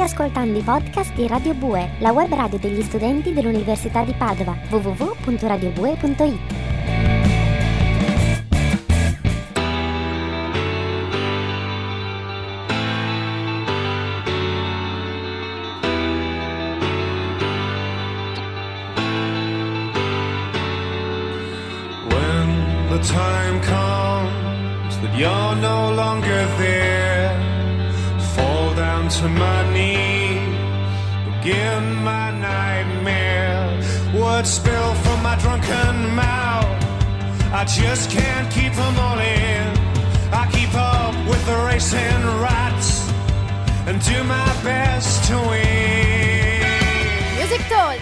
ascoltando i podcast di Radio Bue, la web radio degli studenti dell'Università di Padova, www.radiobue.it. When the time comes that you're no longer there, fall down to my knees, begin my nightmare. Words spill from my drunken mouth, I just can't keep them all in. I keep up with the racing rats and do my best to win. Music Talk.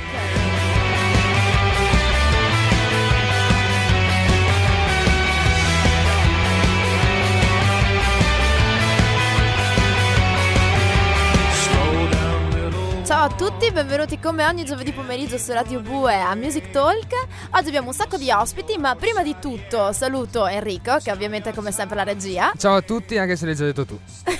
Ciao a tutti, benvenuti come ogni giovedì pomeriggio su Radio Bue a Music Talk. Oggi abbiamo un sacco di ospiti, ma prima di tutto saluto Enrico, che ovviamente è come sempre la regia. Ciao a tutti, anche se l'hai già detto tu.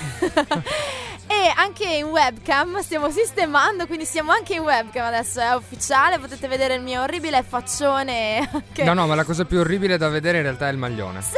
E anche in webcam stiamo sistemando, quindi siamo anche in webcam adesso, è ufficiale, potete vedere il mio orribile faccione che... No, ma la cosa più orribile da vedere in realtà è il maglione. Sì!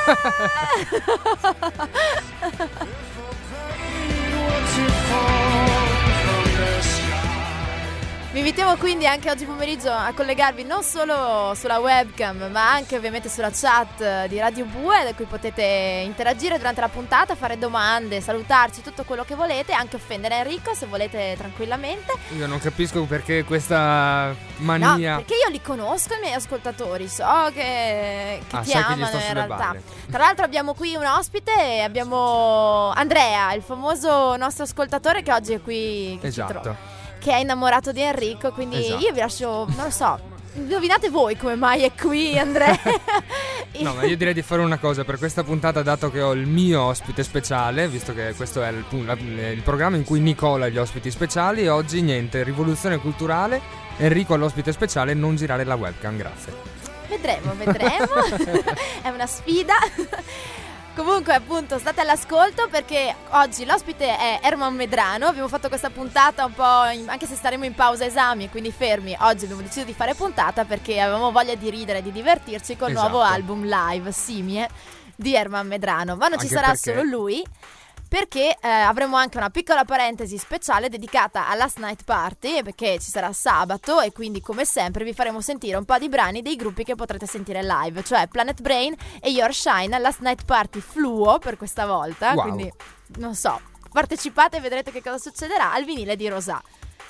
Vi invitiamo quindi anche oggi pomeriggio a collegarvi non solo sulla webcam, ma anche ovviamente sulla chat di Radio Bue, da cui potete interagire durante la puntata, fare domande, salutarci, tutto quello che volete, anche offendere Enrico se volete tranquillamente. Io non capisco perché questa mania. No, perché io li conosco i miei ascoltatori, so che ti amano in realtà. Balle. Tra l'altro abbiamo qui un ospite, abbiamo Andrea, il famoso nostro ascoltatore che oggi è qui, che esatto. ci trova, che è innamorato di Enrico, quindi esatto. Io vi lascio, non lo so, indovinate voi come mai è qui Andrea. No, ma io direi di fare una cosa per questa puntata, dato che ho il mio ospite speciale, visto che questo è il programma in cui Nicola ha gli ospiti speciali, e oggi niente, rivoluzione culturale, Enrico all'ospite speciale, non girare la webcam, grazie. Vedremo, è una sfida. Comunque appunto state all'ascolto, perché oggi l'ospite è Erman Medrano. Abbiamo fatto questa puntata un po' anche se staremo in pausa esami e quindi fermi. Oggi abbiamo deciso di fare puntata perché avevamo voglia di ridere e di divertirci col nuovo album live Simie di Erman Medrano. Ma non ci sarà solo lui, perché avremo anche una piccola parentesi speciale dedicata alla Last Night Party, perché ci sarà sabato e quindi come sempre vi faremo sentire un po' di brani dei gruppi che potrete sentire live, cioè Planet Brain e Your Shine, Last Night Party fluo per questa volta. Wow. Quindi non so, partecipate e vedrete che cosa succederà al vinile di Rosà.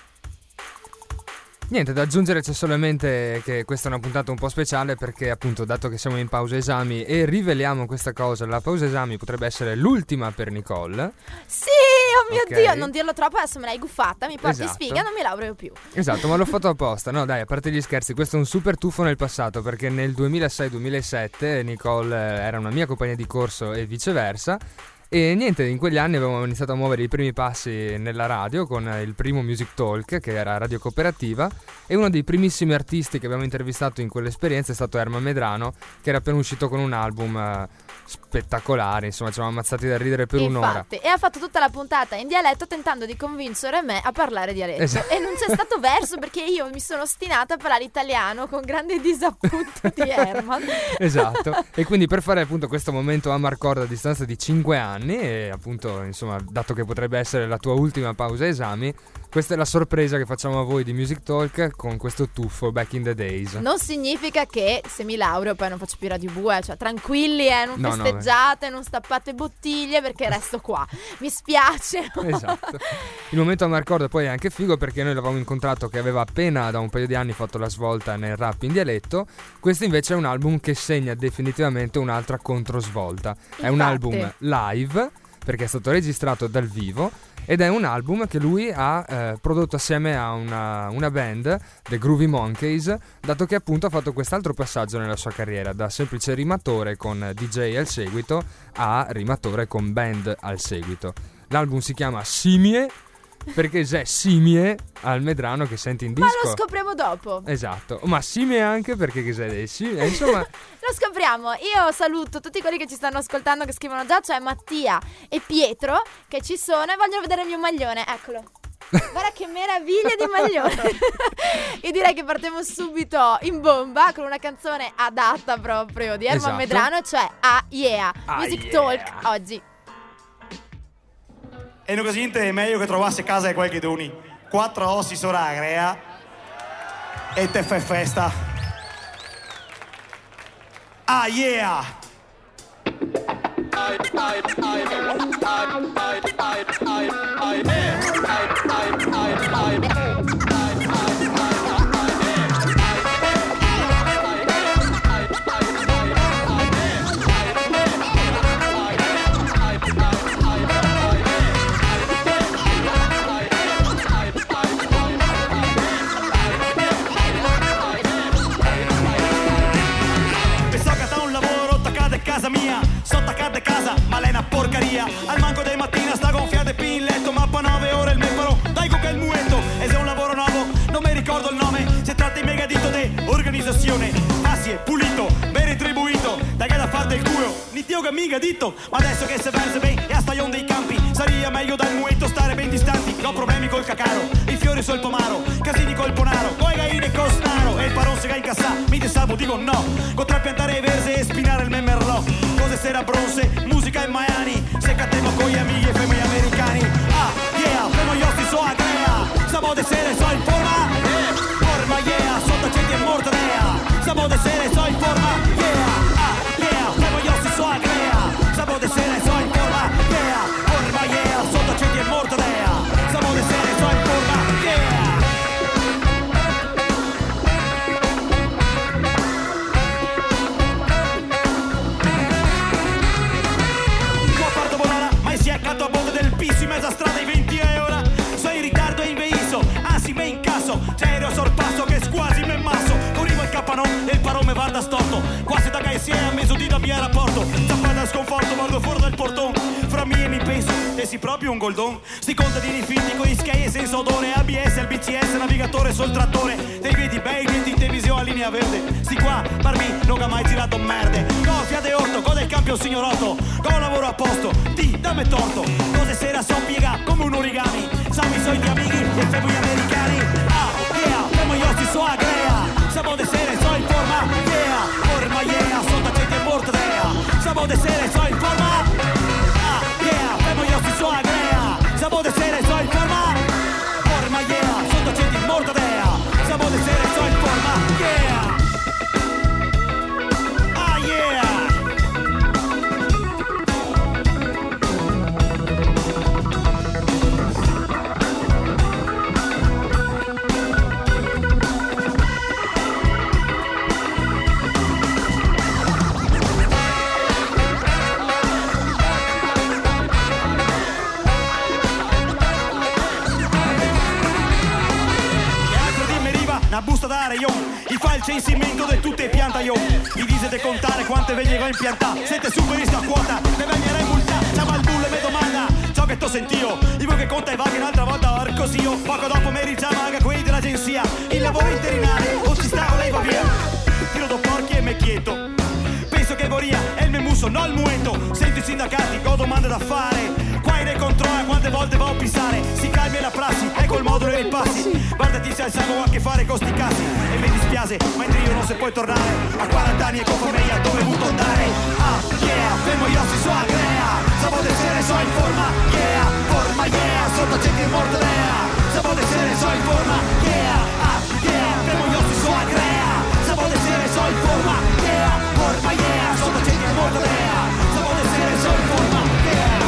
Niente da aggiungere, c'è solamente che questa è una puntata un po' speciale perché appunto, dato che siamo in pausa esami e riveliamo questa cosa, la pausa esami potrebbe essere l'ultima per Nicole. Sì, oh mio Dio, non dirlo troppo, adesso me l'hai guffata, mi porti sfiga, non mi laureo più. Esatto, ma l'ho fatto apposta. No dai, a parte gli scherzi, questo è un super tuffo nel passato, perché nel 2006-2007 Nicole era una mia compagna di corso e viceversa. E niente, in quegli anni avevamo iniziato a muovere i primi passi nella radio con il primo Music Talk, che era Radio Cooperativa, e uno dei primissimi artisti che abbiamo intervistato in quell'esperienza è stato Erman Medrano, che era appena uscito con un album spettacolare, insomma ci eravamo ammazzati da ridere per un'ora. Infatti, e ha fatto tutta la puntata in dialetto tentando di convincere me a parlare dialetto. Esatto. E non c'è stato verso, perché io mi sono ostinata a parlare italiano con grande disappunto di Erman. Esatto, e quindi per fare appunto questo momento a Marcord a distanza di 5 anni e appunto insomma, dato che potrebbe essere la tua ultima pausa esami, questa è la sorpresa che facciamo a voi di Music Talk con questo tuffo back in the days. Non significa che se mi laureo poi non faccio più Radio Bue, cioè tranquilli, non festeggiate, non stappate bottiglie, perché resto qua. Mi spiace. Esatto. Il momento a Marcord poi è anche figo perché noi l'avevamo incontrato che aveva appena da un paio di anni fatto la svolta nel rap in dialetto. Questo invece è un album che segna definitivamente un'altra controsvolta. È un album live perché è stato registrato dal vivo ed è un album che lui ha prodotto assieme a una band, The Groovy Monkeys, dato che appunto ha fatto quest'altro passaggio nella sua carriera, da semplice rimatore con DJ al seguito a rimatore con band al seguito. L'album si chiama Simie, perché c'è simie al Medrano che senti in disco. Ma lo scopriamo dopo. Esatto, ma simie anche perché che sei dei simie, insomma. Lo scopriamo. Io saluto tutti quelli che ci stanno ascoltando, che scrivono già, cioè Mattia e Pietro che ci sono e vogliono vedere il mio maglione. Eccolo. Guarda che meraviglia di maglione. Io direi che partiamo subito in bomba con una canzone adatta proprio di Erman Medrano, cioè Ah Yeah, Music Talk oggi. E in occasione è meglio che trovasse casa di qualche duni. 4 ossi soragrea e te fai festa. Ah yeah! Casa mia, sto attaccata a casa, ma lei è una porcaria. Al manco dei mattina sta gonfiata e più in letto, ma pa 9 ore il meparo, dai che è il muetto. E se è un lavoro nuovo, non mi ricordo il nome. Si tratta di megadito di organizzazione, passi e pulito, ben retribuito. Dai che da far del culo, ni tio che mica dito. Ma adesso che se verse ben e a stagione dei campi, sarebbe meglio dal muetto stare ben distanti. Ho problemi col cacaro, i fiori sul pomaro, casini col ponaro, coi gaine e cosnaro. E il paron se ga incassa, mi te salvo, dico no. Con tre piantare verse e spinare il memmerlò. Cose sera bronze, musica in Miami. Se cattivo con gli amici e femmini americani. Ah, yeah, premo gli ossi so a crea. Sabo de sere so in forma. Forma, yeah, sotto centi è morto rea. Sabo de sere so in forma. Yeah, ah, yeah, premo gli ossi so a crea. Sabo de sere so in forma. Yeah, forma, yeah, sotto centi è morto rea. Sabo de sere so in forma. Yeah. Accanto a bordo del piso in mezzo a strada i 20 euro. Sono in ritardo e inveïso, anzi me incasso. C'è aereo sorpasso che quasi me masso. Corrivo il capanone e il parome va da storto. Quasi da insieme a mezzodì da via rapporto. Zappata al sconforto, guardo fuori dal portone. Fra me e mi penso, e si proprio un goldon. Sti contadini finti con gli skei senza odore. ABS, il BCS, navigatore sul trattore. Dei vedi bei, vedi in televisione a linea verde. Sti qua, per me, non ha mai girato merde. Coffia de orto, coda il campion signorotto. Con lavoro a posto, ti dammi torto. Cose sera son piega come un origami. Siamo i soliti amici e femmini americani. Ah, yeah, femo gli ossi so a crea. Sabo de sere so in forma. Yeah, forma yeah, sotto gente è morto dea. Sabo de sere so in forma. Ah, yeah, femo gli ossi so a crea. Sabo de sere so in forma. Forma yeah, sotto gente è morto dea. Sabo de sere so in forma. Yeah. Ah, yeah. Una busta da rayon, gli fa il censimento di tutte le piante io. Gli dice di contare quante veglie ho impiantare. Siete superisti a quota, ne vengerei multa. Chiama il bullo e mi domanda ciò che t'ho sentito. Dico che conta i vaghi un'altra volta or così io. Poco dopo mi richiama anche quelli dell'agenzia. Il lavoro interinale, o ci sta o lei va via. Tiro do porchi e me chieto. Penso che Goria è il mio muso, non il muento. Sento i sindacati, ho domande da fare. Qua in controlla quante volte va a pisare. Si calmi la prassi, ecco il modulo e i passi. Guardati se alziamo a che fare con sti cazzi. E mi dispiace, mentre io non se puoi tornare. A 40 anni e con famiglia dove dovuto andare. Ah, yeah, fermo gli ossi su a crea. Sabo de sere so in forma. Yeah, forma, yeah, sotto gente è morto dea. Sabo de sere so in forma. Yeah, ah, yeah, fermo gli ossi su a crea. Sabo de sere so in forma. Yeah, forma, yeah, sotto gente è morto dea. Sabo de sere so in forma. Yeah.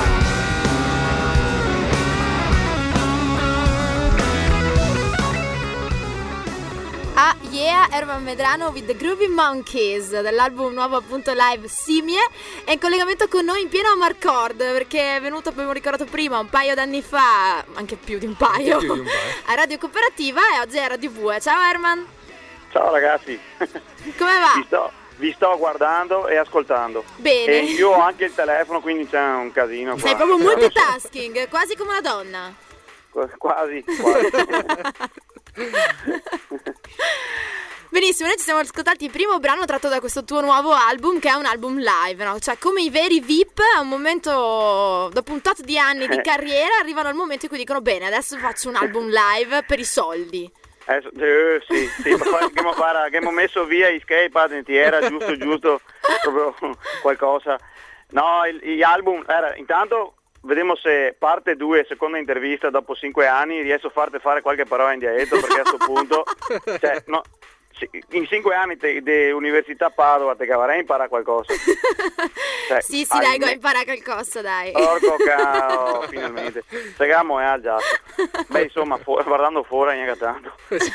Ah yeah, Erman Medrano with the Groovy Monkeys dell'album nuovo appunto live Simie. È in collegamento con noi in pieno Amarcord perché è venuto, abbiamo ricordato prima, un paio d'anni fa, anche più di un paio, a Radio Cooperativa e oggi è a Radio Bue. Ciao Erman. Ciao ragazzi. Come va? Vi sto guardando e ascoltando. Bene. E io ho anche il telefono, quindi c'è un casino qua. Sei proprio multitasking, quasi come una donna. Quasi. Benissimo, noi ci siamo ascoltati il primo brano tratto da questo tuo nuovo album, che è un album live, no? Cioè, come i veri VIP, a un momento, dopo un tot di anni di carriera, arrivano al momento in cui dicono: bene, adesso faccio un album live per i soldi. Sì, che mi ho messo via Escape, era giusto, proprio qualcosa. No, gli album, intanto vediamo se parte 2, seconda intervista, dopo 5 anni, riesco a farti fare qualche parola in dialetto, perché a questo punto, cioè, no, in 5 anni di università a Padova te cavarai a imparare qualcosa. Cioè, sì, dai, go impara qualcosa, dai. Porco cavolo, finalmente. Segamo è già. Beh, insomma, guardando fuori mica tanto.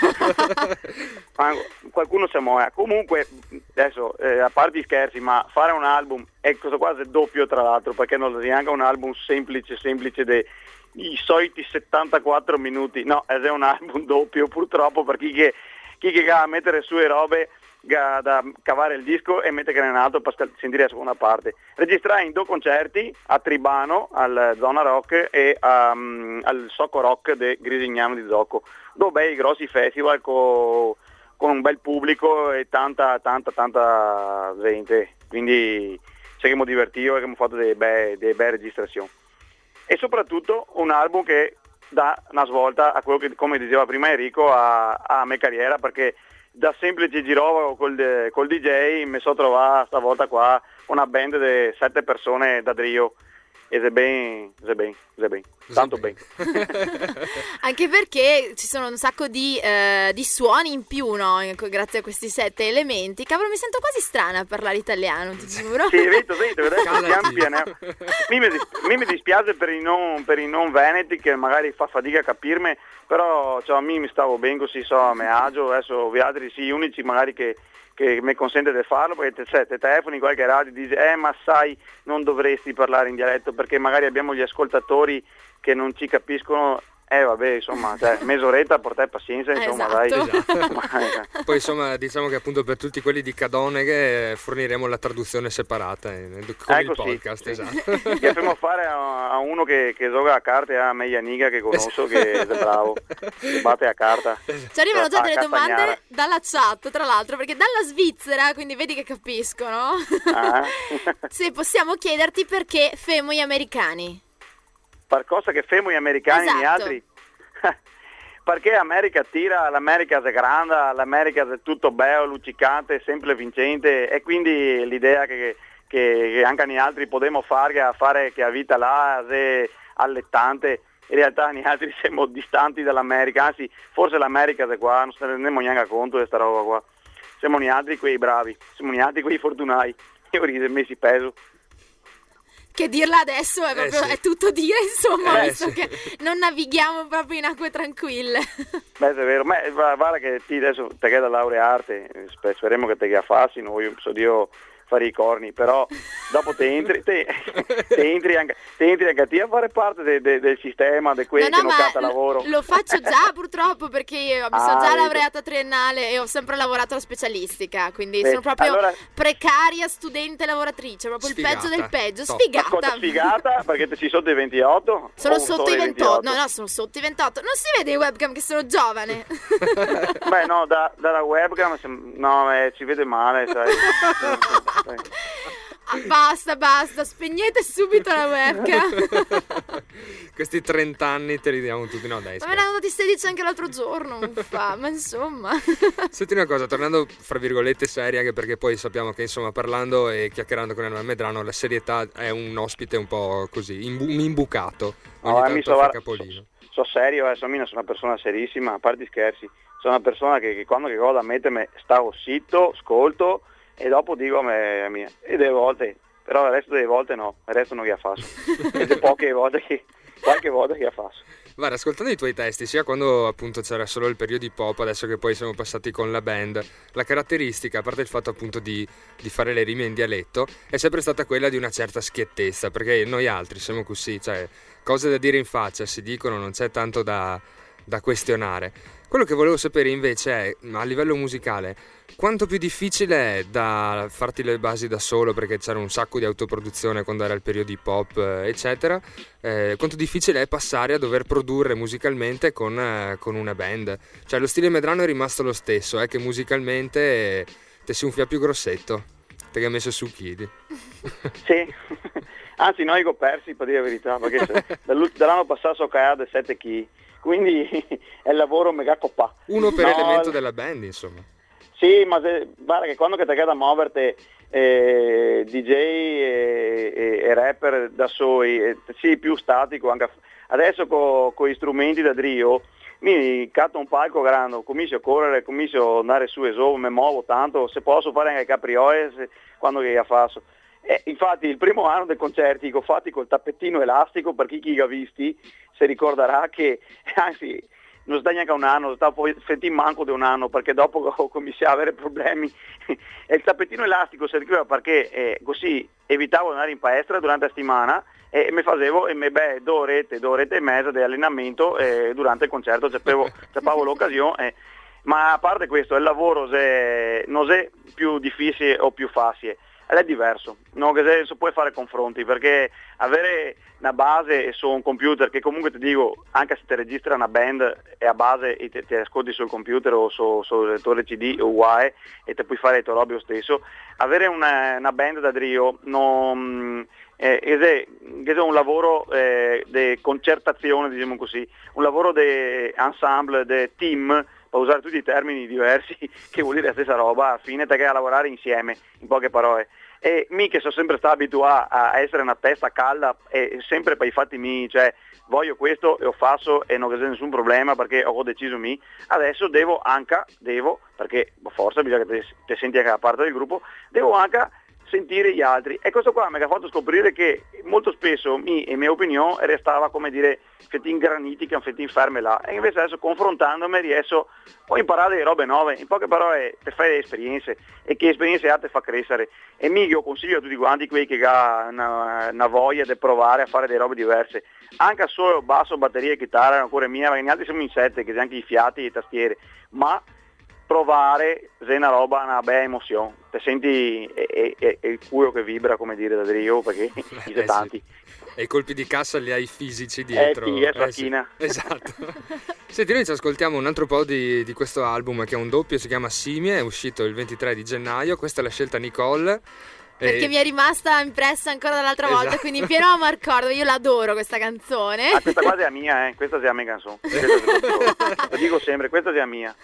Qualcuno si muove. Comunque, adesso, a parte gli scherzi, ma fare un album è cosa quasi doppio, tra l'altro, perché non è neanche un album semplice i soliti 74 minuti. No, è un album doppio, purtroppo, per chi che va a mettere su le robe da cavare il disco e mettere in alto per sentire la seconda parte. Registrai in 2 concerti a Tribano, al Zona Rock, e al Socco Rock di Grisignano di Zocco, 2 bei grossi festival con un bel pubblico e tanta gente, quindi ci siamo divertiti e abbiamo fatto delle belle registrazioni, e soprattutto un album che dà una svolta a quello che, come diceva prima Enrico, a me carriera, perché da semplice girovago col DJ mi sono trovato stavolta qua una band di 7 persone da trio, e se ben, tanto bene. Anche perché ci sono un sacco di suoni in più, no? Grazie a questi 7 elementi. Cavolo, mi sento quasi strana a parlare italiano, ti giuro. Sì, vedo, pian. Mi dispiace per i non veneti, che magari fa fatica a capirmi, però cioè, a me mi stavo bene così, a me agio. Adesso vi altri sì, unici magari che mi consente di farlo, perché te telefoni qualche radio e dice ma sai, non dovresti parlare in dialetto, perché magari abbiamo gli ascoltatori che non ci capiscono. Vabbè, insomma, mezz'oretta, portai pazienza, insomma, esatto. Dai. Poi insomma, diciamo che appunto per tutti quelli di Cadone che forniremo la traduzione separata con il podcast, esatto. Che facciamo fare a uno che gioca a carte, a me Ianiga, che conosco, che è bravo, che batte a carta. Ci arrivano già delle domande dalla chat, tra l'altro, perché dalla Svizzera, quindi vedi che capiscono. Se possiamo chiederti perché femo gli americani. Per cosa che femo gli americani, esatto. Gli altri? Perché l'America tira, l'America è grande, l'America è tutto bello, luccicante, sempre vincente, e quindi l'idea che anche gli altri potremmo fare che la vita là è allettante. In realtà gli altri siamo distanti dall'America, anzi forse l'America è qua, non se ne rendiamo neanche conto di questa roba qua. Siamo gli altri quei bravi, siamo gli altri quei fortunati, io ride messi peso. Che dirla adesso è proprio sì. È tutto dire, insomma, visto sì. che non navighiamo proprio in acque tranquille. Beh, è vero, ma guarda che ti adesso te che da laurearte, speriamo che te che affassi, io so Dio fare i corni, però dopo te entri anche te a fare parte del sistema, di quelli che non canta lavoro. Lo faccio già purtroppo, perché io mi sono già laureata triennale e ho sempre lavorato alla specialistica, quindi sono proprio precaria studente lavoratrice, proprio sfigata. Il peggio del peggio. Top. Sfigata. Sfigata perché ci sono dei 28? Sono sotto i 28. No, sono sotto i 28. Non si vede in webcam che sono giovane. Beh, no, dalla webcam si vede male, sai. Basta, spegnete subito la webcam. Questi 30 anni te li diamo tutti, no dai. Ma me ne hanno dati 16 anche l'altro giorno, ma insomma. Senti una cosa, tornando fra virgolette seria, anche perché poi sappiamo che insomma parlando e chiacchierando con Erma Medrano la serietà è un ospite un po' così, un imbucato, ogni tanto fa capolino. Sono serio, sono una persona serissima, a parte gli scherzi, sono una persona che quando che cosa mettermi stavo zitto, ascolto e dopo dico a me mia, e delle volte, però il resto delle volte no, il resto non che faccio, e qualche volta che faccio. Guarda, ascoltando i tuoi testi, sia quando appunto c'era solo il periodo hip hop, adesso che poi siamo passati con la band, la caratteristica, a parte il fatto appunto di fare le rime in dialetto, è sempre stata quella di una certa schiettezza, perché noi altri siamo così, cioè cose da dire in faccia si dicono, non c'è tanto da da questionare. Quello che volevo sapere invece è, a livello musicale, quanto più difficile è da farti le basi da solo, perché c'era un sacco di autoproduzione quando era il periodo hip hop, eccetera, quanto difficile è passare a dover produrre musicalmente con una band? Cioè lo stile Medrano è rimasto lo stesso, è che musicalmente te si unfia più grossetto, te che hai messo su Kid. Sì, anzi noi ho persi, per dire la verità, perché dall'anno passato so creare 7 kg, quindi è il lavoro mega coppa. Uno per elemento della band, insomma. Sì, ma guarda che quando che te da muoverti DJ e rapper da soli, sì, più statico, anche adesso con gli strumenti da trio, mi catto un palco grande, comincio a correre, comincio ad andare su e su, mi muovo tanto, se posso fare anche caprioles quando che la faccio. Infatti il primo anno dei concerti che ho fatti col tappettino elastico, per chi ha visti si ricorderà che, anzi non sta neanche un anno, stavo sentendo manco di un anno, perché dopo ho cominciato a avere problemi e il tappettino elastico serviva perché così evitavo di andare in palestra durante la settimana e mi facevo 2 orette e mezza di allenamento durante il concerto, c'avevo l'occasione, ma a parte questo il lavoro non è più difficile o più facile, è diverso, non che si può fare confronti, perché avere una base su un computer, che comunque ti dico, anche se ti registra una band e a base ti ascolti sul computer o sul lettore CD o UAE e ti puoi fare le tue robe lo stesso, avere una band da trio non è un lavoro di concertazione, diciamo così, un lavoro di ensemble, di team, per usare tutti i termini diversi, che vuol dire la stessa roba, alla fine te che a lavorare insieme, in poche parole. E mi che sono sempre stato abituato a essere una testa calda e sempre per i fatti miei, cioè voglio questo e lo faccio e non c'è nessun problema perché ho deciso me, adesso devo, perché forse bisogna che ti senti anche da parte del gruppo, devo anche sentire gli altri, e questo qua mi ha fatto scoprire che molto spesso e mia opinione restava, come dire, fettin granitica, fettin ferme là, e invece adesso confrontandomi riesco a imparare delle robe nuove, in poche parole te fai delle esperienze e che esperienze te fa crescere, e io consiglio a tutti quanti quelli che hanno una voglia di provare a fare delle robe diverse, anche solo basso, batteria e chitarra, ancora mia, perché gli altri siamo in 7, che c'è anche i fiati e le tastiere, ma provare è una roba, una bella emozione, te senti il culo che vibra, come dire, da trio, perché c'è tanti. E i colpi di cassa li hai fisici dietro. Sì. Esatto. Senti, noi ci ascoltiamo un altro po' di questo album, che è un doppio, si chiama Simie, è uscito il 23 di gennaio, questa è la scelta Nicole. Perché mi è rimasta impressa ancora dall'altra volta, quindi in pieno Marcordo, io l'adoro questa canzone. Questa qua è la mia, questa è la mia canzone. Lo dico sempre, questa è la mia.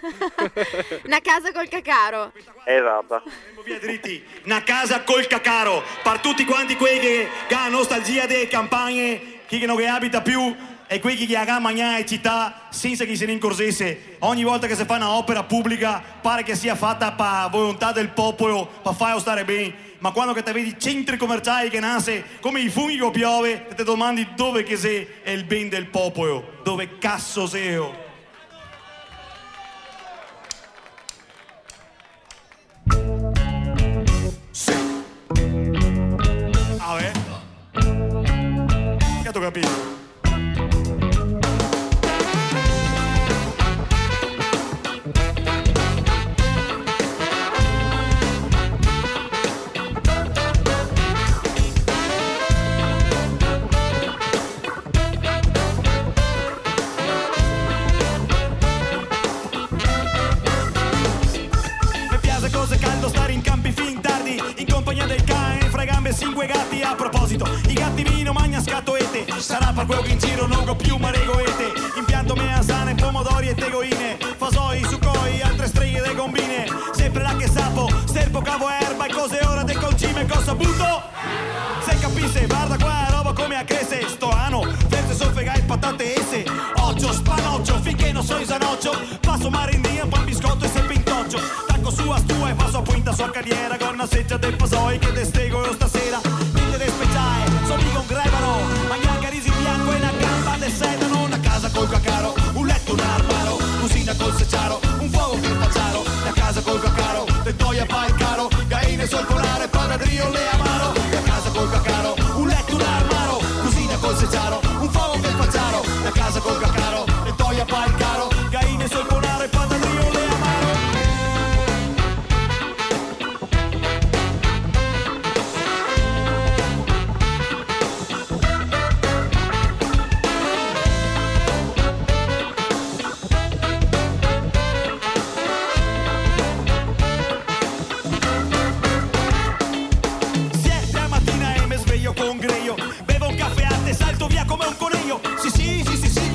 Una casa col cacaro. Esatto. Via dritti, una casa col cacaro, per tutti quanti quelli che hanno nostalgia delle campagne, chi che non abita più e quelli che hanno mangiare in città senza che se ne incorsesse. Ogni volta che si fa un'opera pubblica pare che sia fatta per volontà del popolo, per farlo stare bene, ma quando che te vedi centri commerciali che nasce come i funghi che piove e ti domandi dove che sei è il ben del popolo, dove cazzo sei? Che tu capito? Cinque gatti a proposito, i gatti vino magna scatoete, sarà per quello che in giro non go più ma regoete, impianto measane, pomodori e tegoine, fasoi, succoi, altre streghe de gombine, sempre là che sapo, sterpo, cavo, erba e cose ora del concime, cosa butto? Se capisse, guarda qua roba come a crese, sto ano, verse soffegai patate esse, occhio, spanoccio, finché non so isanoccio, passo marindia, pan biscotto e se pintoggio, tacco su a stua e passo a punta sua carriera, con una seccia dei fasoi che destego io stasera, niente de speciale, sono lì con grevano, magna risi bianco e una gamba de sedano, una casa col cacaro, un letto, un armaro, cucina col secciaro, un fuoco che facciaro, la casa col cacaro, te toia fa il caro, gaine sul polare, padadrio le amaro, la casa col cacaro, un letto, un armaro, cucina col secciaro, un fuoco che facciaro, la casa col cacaro, te toia fa il caro,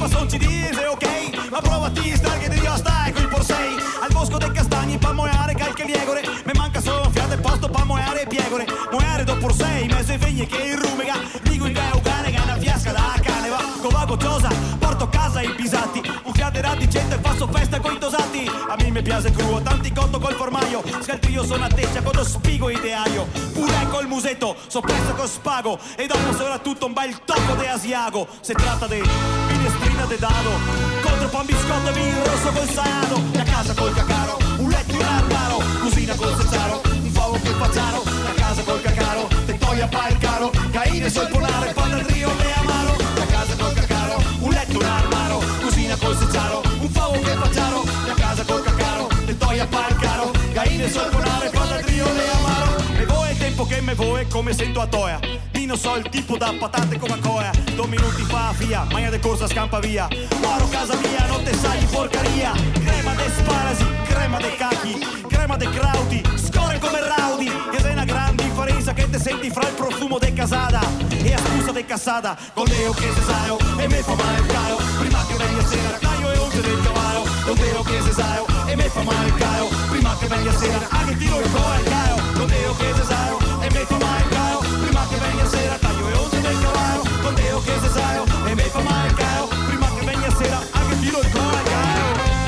ma son ci dice ok, ma provati star che Dio stai coi porsei, al bosco dei castagni pa' moiare calche liegore, me manca solo un fiato e posto pa' moiare e piegore, moiare do porsei, mezzo e vegne che irrumega, dico in veo cane che è una fiasca da cane va, covago cosa, porto a casa i pisati, un fiaterà di gente e faccio festa coi tosati, a me mi piace cruo, tanti cotto col formaio, scaltrio sono a teccia, quando spigo ideaio, pure col musetto, so presto con spago, e dopo soprattutto un bel tocco de asiago, se tratta di minestrina de dado, contro pan biscotto e vino rosso col salato, la casa col cacaro, un letto in armaro, cucina col secciaro, un favo che facciaro, la casa col cacaro, te toia pa' il caro, caine sul polare, panna al rio le amaro, la casa col cacaro, un letto in armaro, cucina col secciaro, un favo che facciaro, la casa col cacaro, te toia pa' il caro, caine sul polare, panna al rio le amaro, e voi è tempo che me voi come sento a toia, non so il tipo da patate Coca-Cola, 2 minuti fa via, magna de corsa scampa via, moro casa mia, non te sai di porcaria, crema de sparasi, crema de cachi, crema de crauti, scorre come raudi, ed è una gran differenza che te senti fra il profumo de casada e a scusa de cassata, con leo che se saio e me fa male il caio, prima che venga sera, caio e once del cavallo, con leo che se saio e me fa male il caio, prima che venga sera, anche tiro il cuore al caio, con leo che se saio e me fa male il caio, prima che venga sera, taglio e once del cavallo, con leo che se saio e me fa male il caio, prima che venga sera, anche tiro il cuore al caio.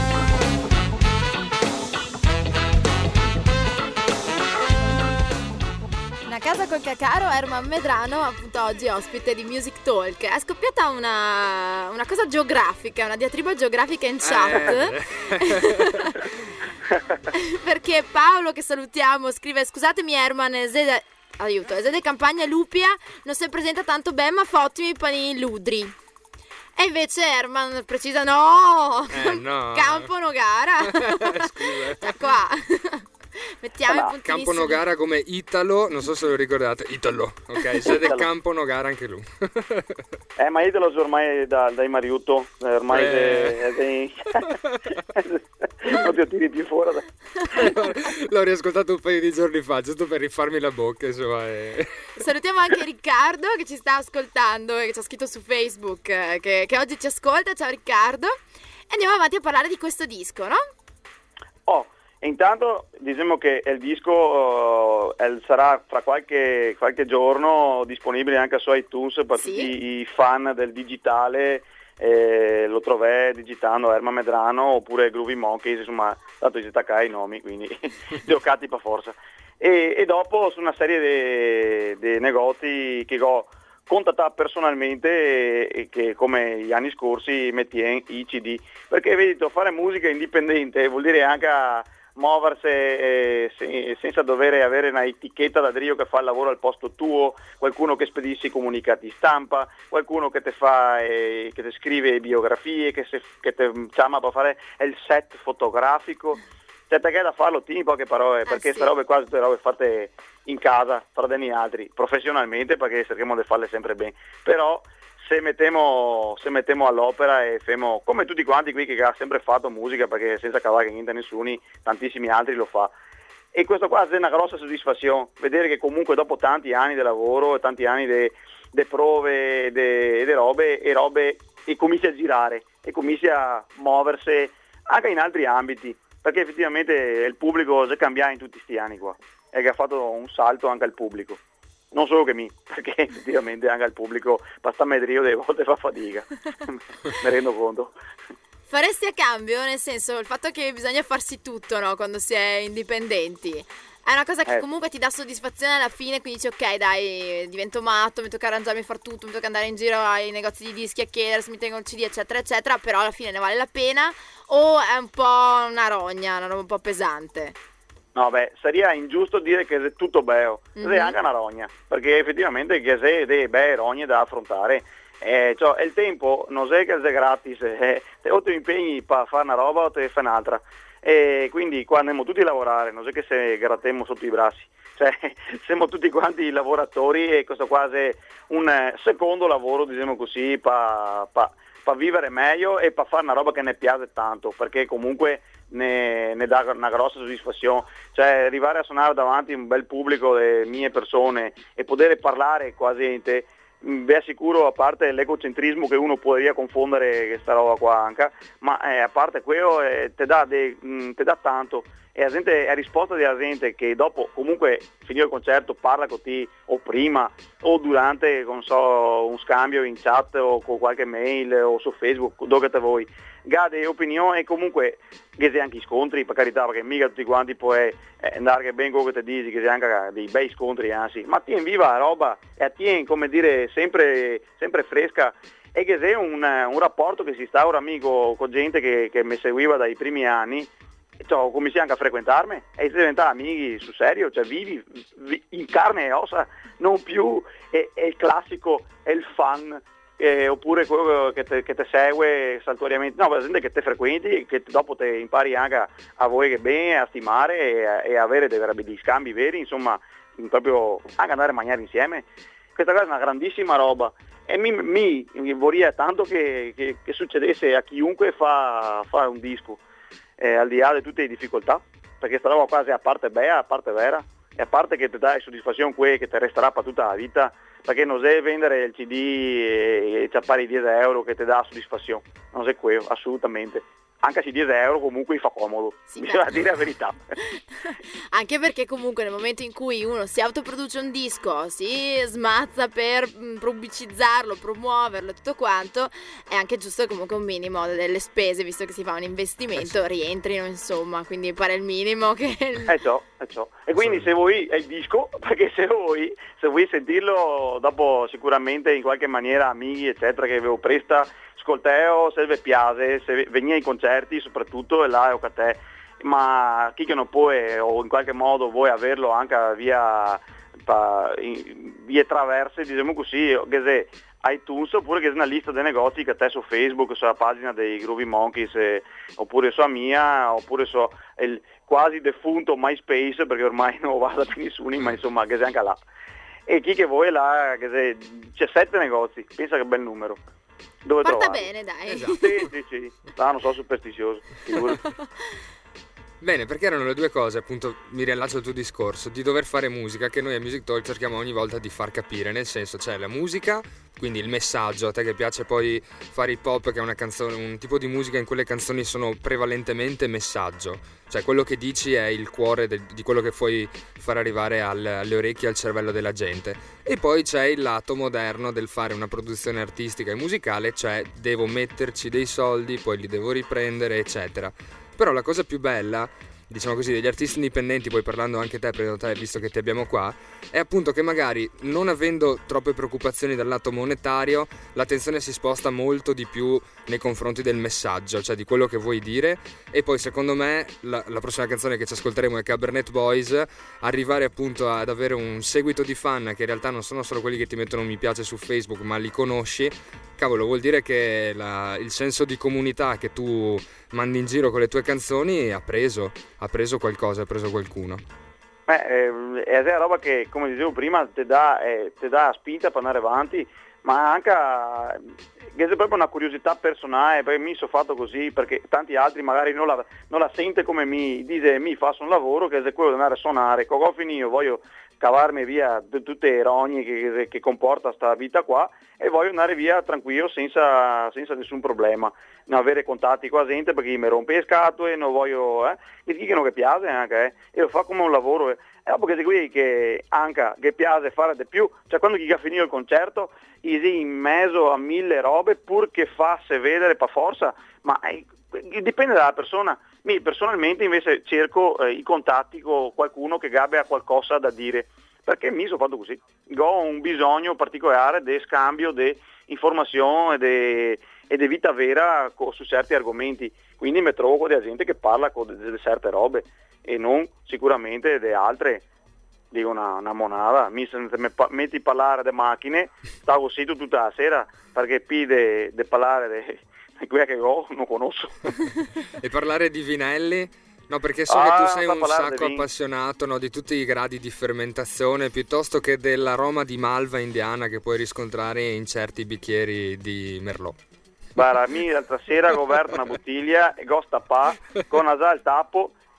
Una casa col cacaro, Erman Medrano, appunto oggi ospite di Music Talk. È scoppiata una cosa geografica, una diatriba geografica in chat. Perché Paolo, che salutiamo, scrive: scusatemi Erman, aiuto, Zede Campagna Lupia non si presenta tanto bene, ma fa ottimi panini ludri. E invece Erman precisa: no. Campo Nogara. Scusa. Cioè, qua mettiamo i puntini Campo Nogara come Italo, non so se lo ricordate, Italo, ok, siete Campo Nogara anche lui. Ma Italo ormai dai Mariuto, ormai non ti tiri più fuori. L'ho riascoltato un paio di giorni fa, giusto per rifarmi la bocca, insomma. Salutiamo anche Riccardo che ci sta ascoltando e che ci ha scritto su Facebook che oggi ci ascolta. Ciao Riccardo. E andiamo avanti a parlare di questo disco, no? Intanto diciamo che il disco sarà fra qualche giorno disponibile anche su iTunes per tutti i fan del digitale, lo trovate digitando Erman Medrano oppure Groovy Monkeys, insomma, dato di attaccare i nomi, quindi giocati per forza. E dopo su una serie di negozi che ho contattato personalmente e che come gli anni scorsi mettien i CD, perché vedi, fare musica indipendente vuol dire anche muoversi senza dover avere una etichetta da Drio che fa il lavoro al posto tuo, qualcuno che spedisce i comunicati stampa, qualcuno che ti fa che ti scrive biografie, che ti chiama per fare il set fotografico. Cioè, perché da farlo in poche parole, perché queste robe qua, tutte robe fatte in casa fra degli altri, professionalmente, perché cerchiamo di farle sempre bene, però se mettiamo all'opera e femo come tutti quanti qui che ha sempre fatto musica, perché senza cavare niente a nessuno, tantissimi altri lo fa, e questo qua è una grossa soddisfazione, vedere che comunque dopo tanti anni di lavoro e tanti anni di prove e di robe e cominci a girare e cominci a muoversi anche in altri ambiti, perché effettivamente il pubblico si cambia in tutti questi anni qua e che ha fatto un salto anche al pubblico. Non solo che perché effettivamente anche al pubblico basta medrio delle volte fa fatica, mi rendo conto. Faresti a cambio, nel senso, il fatto che bisogna farsi tutto, no, quando si è indipendenti, è una cosa che comunque ti dà soddisfazione alla fine, quindi dici ok dai, divento matto, mi tocca arrangiarmi, far tutto, mi tocca andare in giro ai negozi di dischi a chiedere se mi tengo il CD eccetera eccetera, però alla fine ne vale la pena o è un po' una rogna, una roba un po' pesante? No, sarebbe ingiusto dire che è tutto bello, è anche una rogna, perché effettivamente che se è belle rogne da affrontare, cioè il tempo non è che è gratis, o ti impegni per fare una roba o te fai un'altra, e quindi qua andiamo tutti a lavorare, non è che se grattiamo sotto i bracci, cioè siamo tutti quanti lavoratori e questo qua è un secondo lavoro, diciamo così, per vivere meglio e per fare una roba che ne piace tanto, perché comunque ne dà una grossa soddisfazione, cioè arrivare a suonare davanti a un bel pubblico di mie persone e poter parlare quasi vi assicuro, a parte l'egocentrismo che uno podría confondere questa roba qua anche, ma a parte quello te dà tanto, e la gente, a risposta della gente che dopo comunque finito il concerto parla con te o prima o durante, non so, un scambio in chat o con qualche mail o su Facebook, dove te vuoi, gade opinioni, e comunque che sia anche scontri, per carità, perché mica tutti quanti puoi andare ben quello che ti dici, che sia anche dei bei scontri, anzi, ma tieni viva la roba e tieni, come dire, sempre fresca, e che sia un rapporto che si instaura amico con gente che mi seguiva dai primi anni, cioè, cominci anche a frequentarmi e diventare amici sul serio, cioè vivi in carne e ossa, non più è il classico, è il fan, oppure quello che te segue saltuariamente, no, per esempio che te frequenti, che dopo te impari anche a voler bene, a stimare e avere degli scambi veri, insomma, proprio anche andare a mangiare insieme. Questa cosa è una grandissima roba e mi vorrei tanto che succedesse a chiunque fa un disco, al di là di tutte le difficoltà, perché sta roba quasi a parte bella, a parte vera, e a parte che ti dà soddisfazione che ti resterà per tutta la vita, perché non sei vendere il CD e ciappare i 10 euro che ti dà soddisfazione, non sei quello, assolutamente. Anche se 10 euro comunque fa comodo, sì, bisogna dire la verità. Anche perché comunque nel momento in cui uno si autoproduce un disco, si smazza per pubblicizzarlo, promuoverlo, tutto quanto, è anche giusto che comunque un minimo delle spese, visto che si fa un investimento, rientrino, insomma, quindi pare il minimo che... Ciò. E quindi se vuoi è il disco, perché se vuoi sentirlo dopo sicuramente in qualche maniera amici eccetera che avevo presta, ascolteo, se vi piace, se veni ai concerti soprattutto, e là è a te, ma chi che non può o in qualche modo vuoi averlo anche via traverse, diciamo così, che se iTunes, oppure che è una lista dei negozi che te su Facebook, sulla pagina dei Groovy Monkeys, oppure sulla mia, oppure su il quasi defunto MySpace, perché ormai non va da più nessuno, ma insomma che sia anche là. E chi che vuoi là, che se, c'è 7 negozi, pensa che bel numero. Dove porta trovarli? Bene, dai. Esatto. Sì. No, non sono superstizioso. Bene, perché erano le due cose, appunto, mi riallaccio al tuo discorso, di dover fare musica che noi a Music Talk cerchiamo ogni volta di far capire, nel senso c'è la musica, quindi il messaggio, a te che piace poi fare hip hop, che è una canzone, un tipo di musica in cui le canzoni sono prevalentemente messaggio, cioè quello che dici è il cuore di quello che puoi far arrivare alle orecchie e al cervello della gente. E poi c'è il lato moderno del fare una produzione artistica e musicale, cioè devo metterci dei soldi, poi li devo riprendere, eccetera. Però la cosa più bella, diciamo così, degli artisti indipendenti, poi parlando anche te, visto che ti abbiamo qua, è appunto che magari non avendo troppe preoccupazioni dal lato monetario, l'attenzione si sposta molto di più nei confronti del messaggio, cioè di quello che vuoi dire. E poi secondo me la prossima canzone che ci ascolteremo è Cabernet Boys, arrivare appunto ad avere un seguito di fan che in realtà non sono solo quelli che ti mettono mi piace su Facebook, ma li conosci, cavolo, vuol dire che il senso di comunità che tu mandi in giro con le tue canzoni ha preso qualcosa, ha preso qualcuno. È una roba che, come dicevo prima, ti dà spinta per andare avanti, ma anche che è proprio una curiosità personale, perché mi sono fatto così, perché tanti altri magari non la sente come mi dice, mi fa un lavoro che è quello di andare a suonare, quando ho finito voglio cavarmi via tutte le rogne che comporta sta vita qua, e voglio andare via tranquillo senza nessun problema, non avere contatti con la gente perché mi rompe le scatole, non voglio e chi che non mi piace anche e lo fa come un lavoro perché qui che anche che piace fare di più, cioè quando chi ha finito il concerto in mezzo a 1000 robe pur che fasse vedere per forza, ma dipende dalla persona. Mi personalmente invece cerco i contatti con qualcuno che abbia qualcosa da dire, perché mi sono fatto così, ho un bisogno particolare di scambio di informazione e di vita vera su certi argomenti, quindi mi trovo con della gente che parla con di certe robe e non sicuramente di altre. Dico una monada, mi metti a parlare di macchine, stavo sito tutta la sera perché pide di parlare di quella che non conosco. E parlare di vinelli? No, perché so che tu sei un sacco appassionato, no, di tutti i gradi di fermentazione, piuttosto che dell'aroma di malva indiana che puoi riscontrare in certi bicchieri di Merlot. Guarda, l'altra sera ho aperto una bottiglia e go stappa con asà il tappo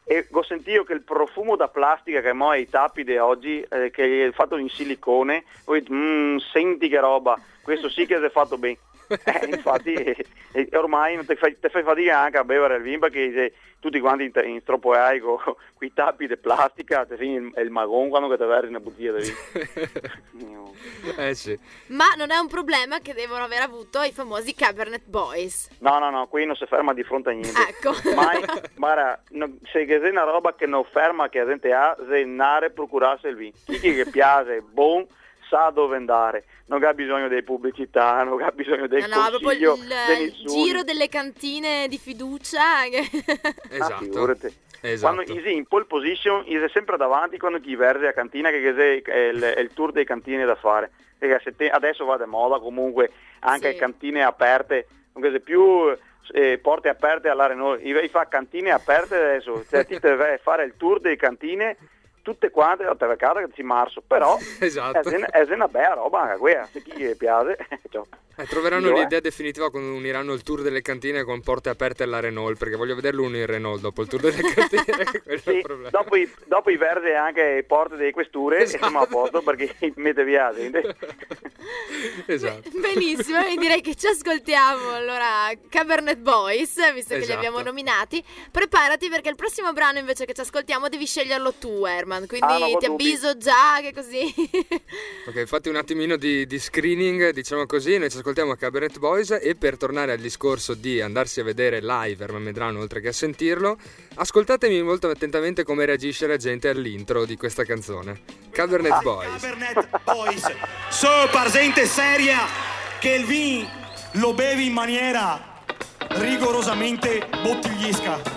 e ho sentito che il profumo da plastica che mo' è i tappi di oggi, che è fatto in silicone, poi senti che roba, questo sì che si è fatto bene. Infatti ormai non ti fai fatica anche a bere il vino, perché tutti quanti in troppo ai con quei tappi di plastica, ti fini il magon quando ti versi una bottiglia di vino. Sì. Ma non è un problema che devono aver avuto i famosi Cabernet Boys. No, qui non si ferma di fronte a niente. Ecco. Mai, guarda, se c'è una roba che non ferma, che la gente ha, è andare procurarsi il vino. Chi che piace, buon, sa dove andare, non ha bisogno di pubblicità, non ha bisogno del consiglio di nessuno. Giro delle cantine di fiducia. Esatto. Figurati. Esatto. Quando in pole position è sempre davanti quando chi verse a cantina, che è il tour dei cantine da fare, perché adesso va di moda comunque anche cantine aperte, non che più porte aperte alla Renault, i fa cantine aperte adesso, cioè ti deve fare il tour delle cantine tutte quante la telecamera che ci marzo, però esatto. è una bella roba anche quella, se chi piace. Troveranno l'idea definitiva quando uniranno il tour delle cantine con porte aperte alla Renault, perché voglio vederlo uno in Renault dopo il tour delle cantine. Sì, è il problema. dopo i verdi anche porte delle questure, esatto. E siamo a posto perché mette via gente. Esatto. Benissimo, io direi che ci ascoltiamo allora Cabernet Boys, visto che li abbiamo nominati. Preparati, perché il prossimo brano invece che ci ascoltiamo devi sceglierlo tu, Herman, quindi ti avviso già che così. Ok, fatti un attimino di screening, diciamo così. Noi ci ascoltiamo Cabernet Boys, e per tornare al discorso di andarsi a vedere live Herman Medrano oltre che a sentirlo, ascoltatemi molto attentamente come reagisce la gente all'intro di questa canzone. Cabernet Boys. Cabernet Boys, so gente seria che il vin lo bevi in maniera rigorosamente bottigliesca.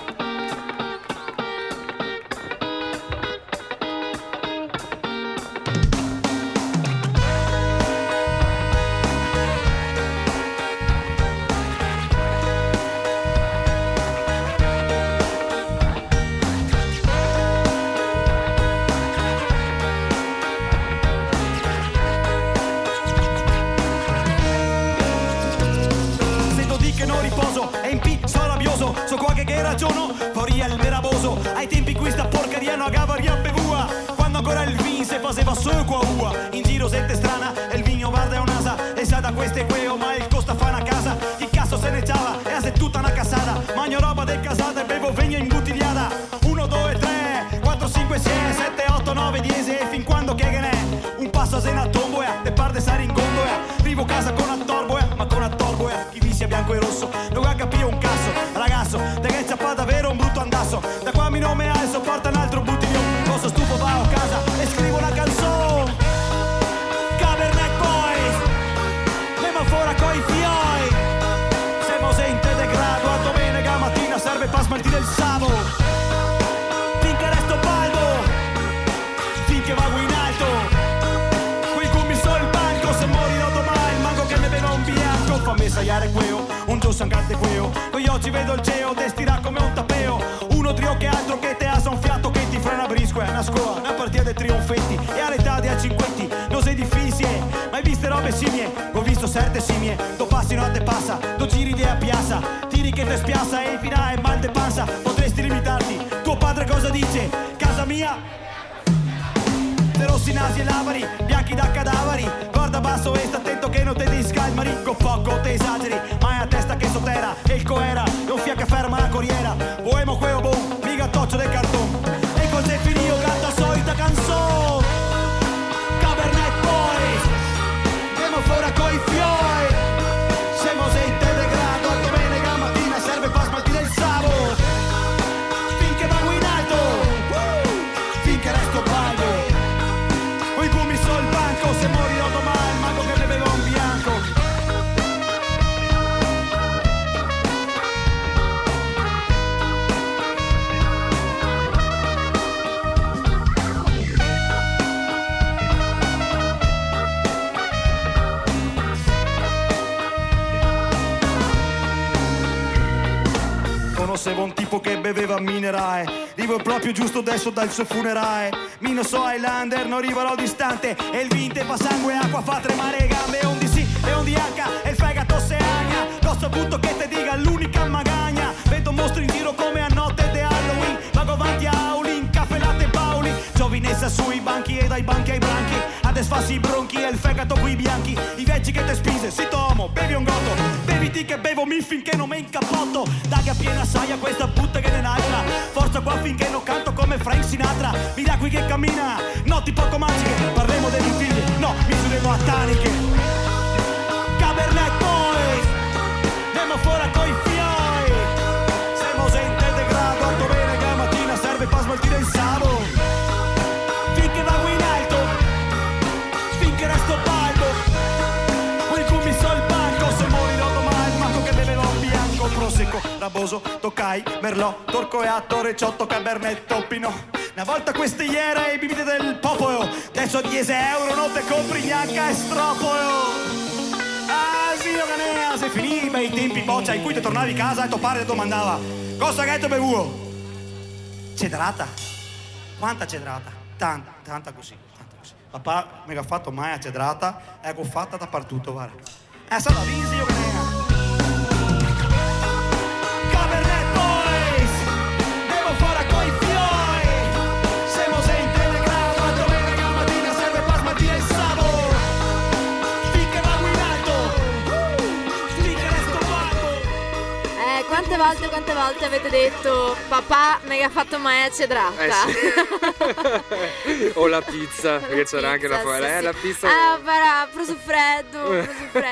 So qualche che ragiono, fuori il meraboso. Ai tempi questa porcaria non agavaria bevua, quando ancora il vin se faceva solo qua ua. In giro gente strana, e il vigno guarda è un'asa, e sa da queste queo, ma il costa fa una casa. Il cazzo se ne ciava, e a se tutta una casata. Magno roba del casata e bevo vegna imbottigliata. 1, 2, 3, 4, 5, 6, 7, 8, 9, 10, e fin quando che ne è. Un passo a sena tombo, te parte stare in gondo, arrivo a casa con attorbo, ma con attorbo, chi vi sia bianco e rosso, non ha capito un cazzo. Ragazzo, da che c'ha davvero un brutto andasso. Da qua mi nome alzo, porta un altro bottiglione. Posso stufo, va a casa e scrivo una canzone. Cabernet Boys, andiamo fuori coi fioi. Siamo gente de grado, a domenica mattina serve per smaltire il savo. Finché resto baldo, finché vado in alto. Quel gummi sul banco, se morirò domani, il manco che ne beva un bianco. Fammi saiare queo, un giù sangante queo. Poi oggi vedo il geo, destirà come un tapeo. Uno trio che altro che te ha sonfiato, che ti frena brisco, è una scuola, una partita dei trionfetti. E all'età di a 50, non sei difficile, ma hai viste robe simie, ho visto certe simie. Tu passi, non te passa, tu giri di a piazza, tiri che te spiazza e infine è mal de panza. Potresti limitarti, tuo padre cosa dice? Casa mia, te rossi nasi e lavari, bianchi da cadaveri. Guarda basso e sta attento che non te discalmari. Con poco te esageri, ma è a testa che sotera. E il coera, non fia che ferma la corriera. Boemo queo boom, mica toccio del carton. E cos'è finito, canta solita canzone. Cabernet Boys, andiamo fuori coi fioi. Siamo gente de grado, a domenica mattina serve per smaltire il savo. Finché vado in alto, finché resto baldo. Poi gummi sul banco, se morirò domani, manco che ne bevo un bianco. Conoscevo un tipo che beveva minerale, vivo proprio giusto adesso dal suo funerale. Mi non so Highlander, non arriverò distante, e il vinte fa sangue, acqua fa tremare le gambe. E un di sì, e un di H, e il fegato se agna. Cosa butto che te dica l'unica magagna. Vedo mostri in giro come a notte di Halloween. Vago avanti sui banchi e dai banchi ai branchi a desfarsi i bronchi e il fegato coi bianchi. I veggi che te spise, si tomo, bevi un gotto, beviti che bevo mi finché non me incappotto. Daghi a piena saia questa butta che ne nagra, forza qua finché non canto come Frank Sinatra. Mi da qui che cammina, notti poco magiche, parliamo dei miei figli, no, mi sudevo a taniche. Cabernet Boys, andiamo fuori coi fioi, siamo gente degrado, alto bene che la mattina serve per smaltire il sabo. Finché vago in alto, finché resto baldo, quel mi so il banco, se morirò domani, manco che beverò bianco. Prosecco, raboso, toccai, merlot, torco e attore, ciotto, cabernet, toppino. Una volta queste iera e bibite del popolo, adesso a 10 euro non te compri neanche estropolo. Ah sì, Canea, se finì i bei tempi boccia in cui te tornavi a casa e tuo padre ti domandava cosa che hai bevuto? Cedrata? Quanta cedrata? Tanta così. Papà mi ha fatto mai a cedrata e ho fatta dappertutto, guarda. Sarà visi io Canea. Cabernet Boys, devo fare coi fioi, siamo sempre in grado, a domenica mattina serve per smaltire il sabor. Finché vago in alto, finché resto vago. Quante volte avete detto papà mi ha fatto mai a cedrata? Sì. O la pizza, perché c'era anche la sì. la pizza. Però preso freddo.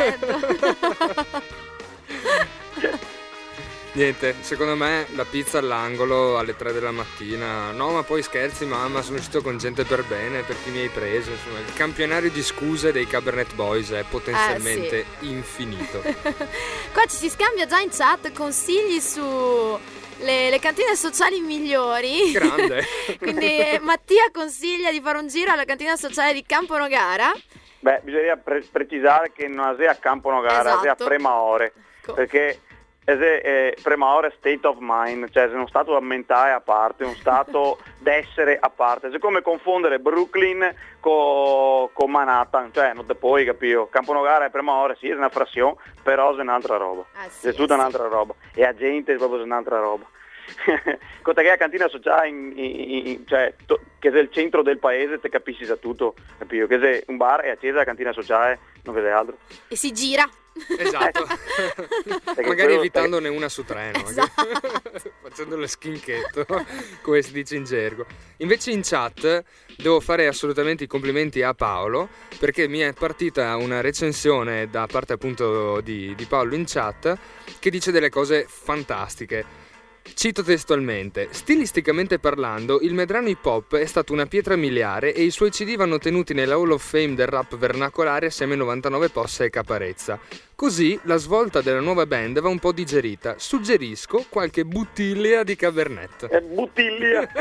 Niente, secondo me la pizza all'angolo alle 3 della mattina. No, ma poi scherzi, mamma, sono uscito con gente per bene, per chi mi hai preso. Insomma, il campionario di scuse dei Cabernet Boys è potenzialmente infinito. Qua ci si scambia già in chat consigli su le cantine sociali migliori. Grande. Quindi Mattia consiglia di fare un giro alla cantina sociale di Campo Nogara. Beh, bisogna precisare che non è a Campo Nogara, Esatto. è a Premaore, perché Premaore state of mind, cioè è uno stato da mentale a parte, un stato d'essere a parte. È come confondere Brooklyn con Manhattan, cioè non te puoi capire. Campo Nogara e Premaore sì, è una frazione, però è un'altra roba, è tutta un'altra roba, e a gente è proprio un'altra roba. Conta che la cantina sociale cioè, che è il centro del paese, te capisci da tutto, capito? Che se un bar è accesa la cantina sociale, non vede altro. E si gira. Esatto. Magari evitandone una su 3, no? Esatto. Facendo lo schinchetto, come si dice in gergo. Invece in chat devo fare assolutamente i complimenti a Paolo, perché mi è partita una recensione da parte appunto di Paolo in chat, che dice delle cose fantastiche. Cito testualmente: stilisticamente parlando, il Medrano hip hop è stato una pietra miliare e i suoi CD vanno tenuti nella Hall of Fame del rap vernacolare assieme 99 Posse e Caparezza. Così la svolta della nuova band va un po' digerita. Suggerisco qualche bottiglia di Cabernet. Bottiglia.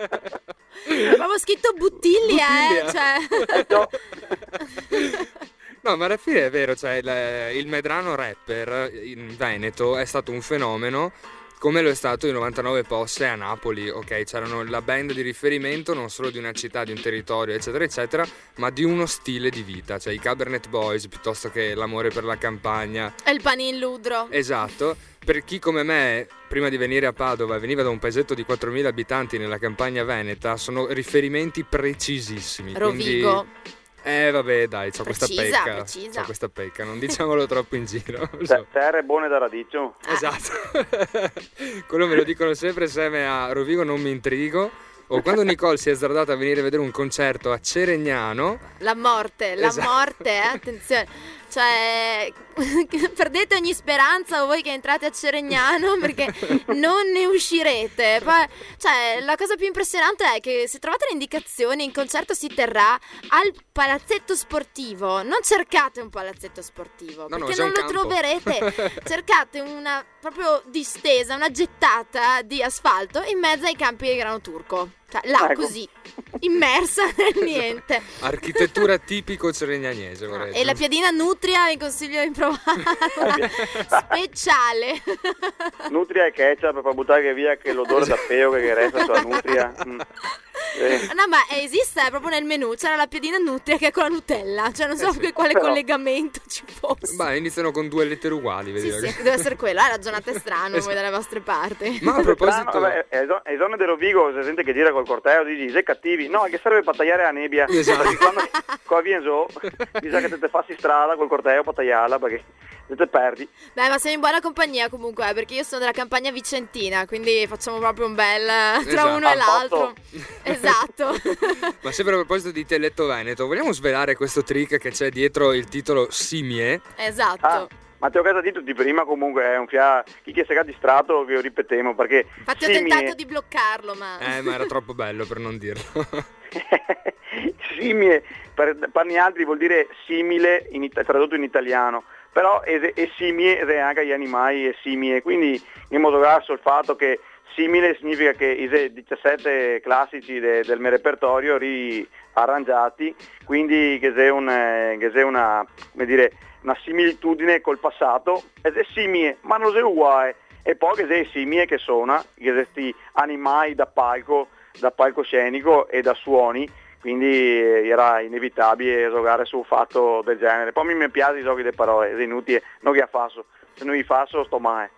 Avevo scritto bottiglia. Cioè. No, ma alla fine è vero, cioè il Medrano rapper in Veneto è stato un fenomeno, come lo è stato i 99 Posse a Napoli. Ok, c'erano la band di riferimento non solo di una città, di un territorio, eccetera eccetera, ma di uno stile di vita, cioè i Cabernet Boys piuttosto che l'amore per la campagna E il panin ludro. Esatto. Per chi come me prima di venire a Padova veniva da un paesetto di 4.000 abitanti nella campagna veneta, sono riferimenti precisissimi. Rovigo. Quindi vabbè, dai, c'ho questa pecca. Precisa. C'ho questa pecca, non diciamolo troppo in giro. Terre buone da radicio. Esatto. Quello me lo dicono sempre se a Rovigo non mi intrigo. O quando Nicole si è azzardata a venire a vedere un concerto a Ceregnano. La morte, attenzione. Cioè, perdete ogni speranza voi che entrate a Ceregnano, perché non ne uscirete. Poi, cioè, la cosa più impressionante è che se trovate le indicazioni, il concerto si terrà al palazzetto sportivo. Non cercate un palazzetto sportivo, perché non lo troverete. Cercate una proprio distesa, una gettata di asfalto in mezzo ai campi di grano turco. Cioè, là, così, immersa nel niente. Architettura tipico ceregnanese, vorrei dire. E la piadina Nutria vi consiglio di provarla. Speciale. Nutria e ketchup per buttare via che l'odore da peo che resta sulla Nutria. No, ma esiste proprio nel menù, c'era la piadina nutria che è con la Nutella, cioè non so quale collegamento ci fosse. Ma iniziano con 2 lettere uguali, vedi? Sì, deve essere quello, ragionate strano voi dalle vostre parti. Ma a proposito... è zona dello Vigo, se sente che gira col corteo, dici, sei cattivi, no, che serve per tagliare la nebbia, perché quando qua viene giù, bisogna che te fassi strada col corteo per tagliarla, perché te perdi. Beh, ma siamo in buona compagnia comunque, perché io sono della campagna vicentina, quindi facciamo proprio un bel tra uno e l'altro. Esatto. Ma sempre a proposito di Teletto Veneto, vogliamo svelare questo trick che c'è dietro il titolo Simie? Esatto. Matteo Casa di tutti prima comunque è un chi che si è distratto vi ripetiamo perché infatti ho tentato di bloccarlo ma era troppo bello per non dirlo. Simie per parli altri vuol dire simile tradotto in italiano, però è simie è anche gli animali è simie, quindi in modo grasso il fatto che simile significa che i 17 classici del mio repertorio riarrangiati, quindi che c'è una come dire una similitudine col passato ed è simile ma non è uguale, e poi che c'è simie che sono questi animali da palcoscenico e da suoni, quindi era inevitabile giocare su un fatto del genere. Poi mi piace i giochi di parole, è inutile, non che faccio, se non li faccio sto male.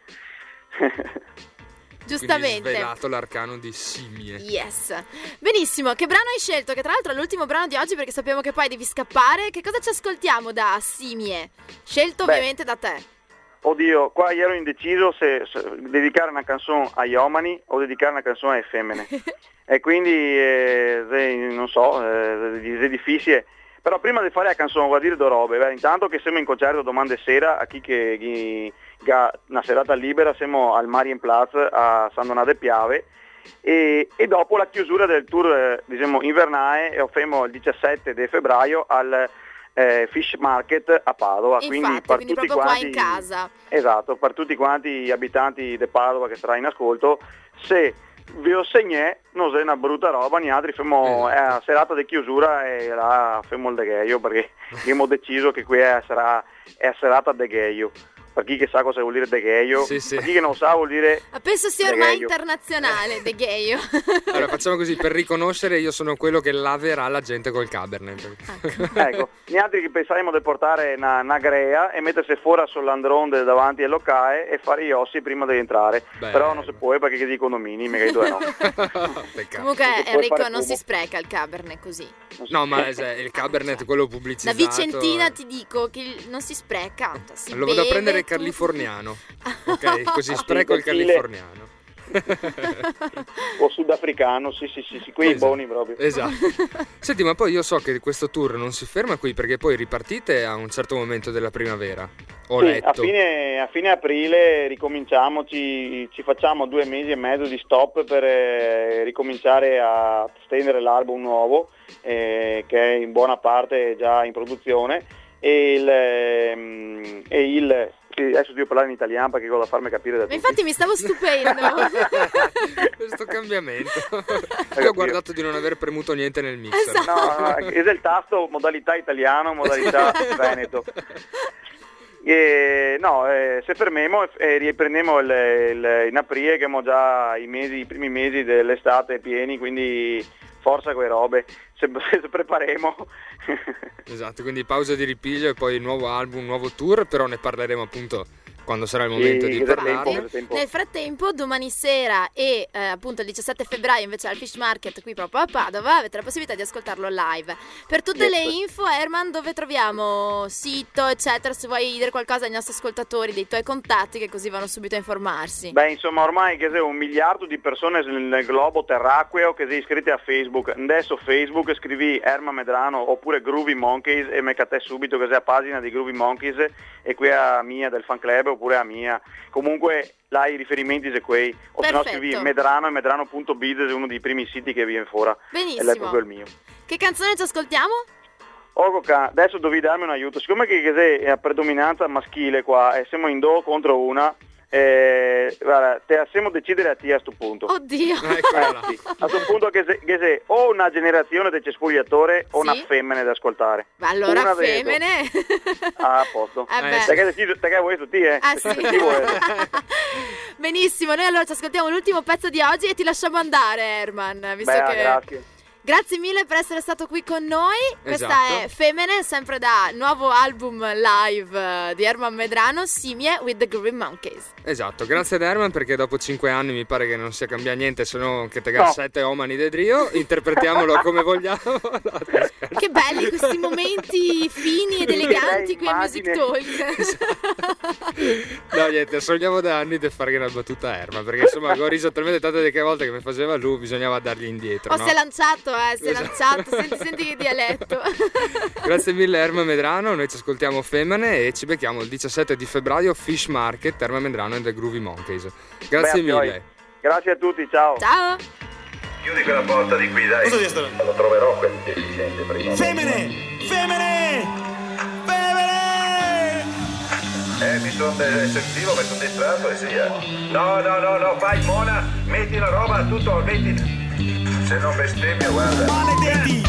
Giustamente. Quindi svelato l'arcano di Simie. Yes. Benissimo, che brano hai scelto? Che tra l'altro è l'ultimo brano di oggi perché sappiamo che poi devi scappare. Che cosa ci ascoltiamo da Simie? Scelto ovviamente da te. Oddio, qua ero indeciso se dedicare una canzone agli uomini o dedicare una canzone alle femmine. E quindi non so, è difficile. Però prima di fare la canzone voglio dire due robe. Intanto che siamo in concerto domani sera a chi ha una serata libera, siamo al Marienplatz a San Donato de Piave e dopo la chiusura del tour diciamo invernale lo faremo il 17 di febbraio al Fish Market a Padova. Infatti, quindi proprio quanti, qua in casa. Esatto, per tutti quanti gli abitanti di Padova che saranno in ascolto, se vi lo segnè non è una brutta roba, gli altri facciamo la serata di chiusura e là facciamo il degheio, perché abbiamo deciso che qui sarà la serata degheio. Per chi che sa cosa vuol dire degheio, sì. Per chi che non sa vuol dire penso sia ormai internazionale degheio. Allora facciamo così, per riconoscere io sono quello che laverà la gente col Cabernet. Ecco, gli altri che pensaremo di portare una grea e mettersi fuori sull'andronde davanti al locale e fare gli ossi prima di entrare. Però non si può perché che dicono mini, mica i due no. Comunque Enrico non si spreca il Cabernet così. No, ma il Cabernet quello pubblicizzato. Da Vicentina ti dico che non si spreca, si lo vado a prendere il californiano. Ok, così spreco il californiano. O sudafricano, sì, quei buoni proprio. Esatto. Senti, ma poi io so che questo tour non si ferma qui perché poi ripartite a un certo momento della primavera. Ho letto. A fine aprile ricominciamo, ci facciamo 2 mesi e mezzo di stop per ricominciare a stendere l'album nuovo che è in buona parte già in produzione adesso devo parlare in italiano perché ho da farmi capire da tutti. Infatti mi stavo stupendo questo cambiamento. Io ho guardato di non aver premuto niente nel mixer. Esatto. No, è del tasto modalità italiano, modalità veneto. Se fermiamo e riprendiamo in aprile che abbiamo già i primi mesi dell'estate pieni, quindi forza quelle robe, se preparemo. Esatto, quindi pausa di ripiglio e poi nuovo album, nuovo tour, però ne parleremo appunto quando sarà il momento di parlarne. Nel frattempo domani sera e appunto il 17 febbraio invece al Fish Market qui proprio a Padova avete la possibilità di ascoltarlo live. Per tutte le info, Herman, dove troviamo sito eccetera, se vuoi dire qualcosa ai nostri ascoltatori dei tuoi contatti, che così vanno subito a informarsi. Beh, insomma, ormai che c'è 1 miliardo di persone nel globo terracqueo che si iscritte a Facebook. Adesso Facebook scrivi Herman Medrano oppure Groovy Monkeys e meccate subito che c'è la pagina di Groovy Monkeys e qui a mia del fan club oppure a mia. Comunque là i riferimenti sono quei, o se no scrivi Medrano e medrano.biz è uno dei primi siti che viene fuori. Benissimo. È proprio il mio. Che canzone ci ascoltiamo? Adesso devi darmi un aiuto, siccome che è a predominanza maschile qua e siamo in do contro una, guarda, te possiamo decidere a te a questo punto. Oddio. Sì. A questo punto che se o una generazione di cespugliatore o una femmina da ascoltare. Ma allora femmine. A posto. Te che vuoi tutti, sì. Benissimo, noi allora ci ascoltiamo l'ultimo pezzo di oggi e ti lasciamo andare, Herman, visto che grazie. Grazie mille per essere stato qui con noi. Questa Esatto. è Femine, sempre da nuovo album live di Herman Medrano, Simie with the Groovy Monkeys. Esatto, grazie ad Herman, perché dopo 5 anni mi pare che non sia cambiato niente, se no che te gassette omani de Drio, interpretiamolo come vogliamo. No, Che belli questi momenti fini ed eleganti qui a Music Talk. no, niente, sogniamo da anni di fare una battuta a Herman, perché insomma ho riso talmente tante volte che mi faceva lui, bisognava dargli indietro. Oh, no? si è lanciato, si è Esatto. lanciato, senti che dialetto. Grazie mille Herman Medrano, noi ci ascoltiamo Femine e ci becchiamo il 17 di febbraio Fish Market, Herman Medrano and the Groovy Monkeys. Grazie mille. Grazie a tutti, ciao. Ciao. Chiudi quella porta di qui, dai. Cosa devi stare? Lo troverò quel deficiente prima. Femmine! Femmine! Femmine! Mi sono sentivo, mi sono distratto e sia. No, fai Mona, metti la roba, tutto, metti. Se non bestemmio, guarda. Maledetti!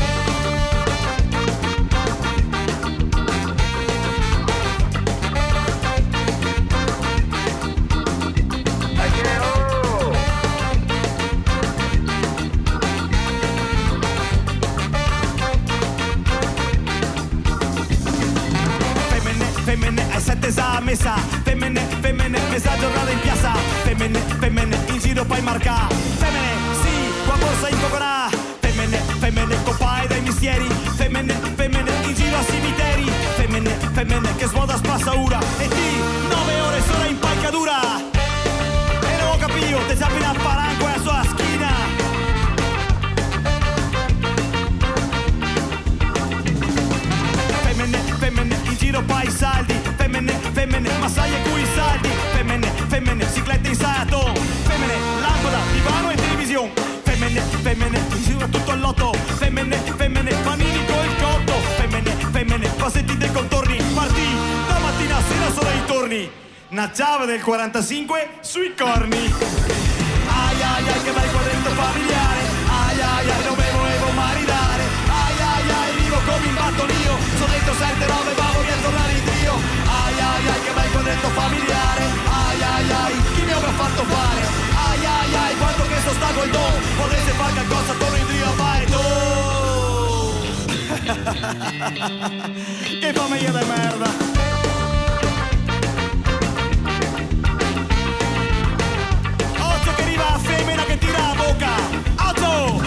Femmine, hai 7 a messa. Femmine, messa giornata in piazza. Femmine, in giro poi marca. Femmine, sì, qua borsa in coconà. Femmine, copai dai mestieri. Femmine, in giro a cimiteri. Femmine, che svuota spassaura. E ti, 9 ore sola in palcadura. E non ho capito, te sappi una paranco a sua schina. Femmine, in giro pai saldi. Femmine, massaie cui saldi. Femmine, ciclette in sato. Femmine, lampada, divano e televisione. Femmine, in giro tutto il lotto. Femmine, panini col cotto. Femmine, passetti dei contorni. Partì, da mattina a sera solo i torni. Una chiave del 45 sui corni. Ai, che bel quadretto familiare. Ai, non me volevo maritare. Ai, vivo come in battonio. Sono dentro 7 9, vamo via a tornare in trio. Ai, che bel quadretto familiare. Ai, chi mi avrà fatto fare? Ai, quanto che sto sta col do. Potesse fare qualcosa, torno in trio a fare tu. Che famiglia di merda. Occhio che arriva la femmina che tira la bocca. Occhio!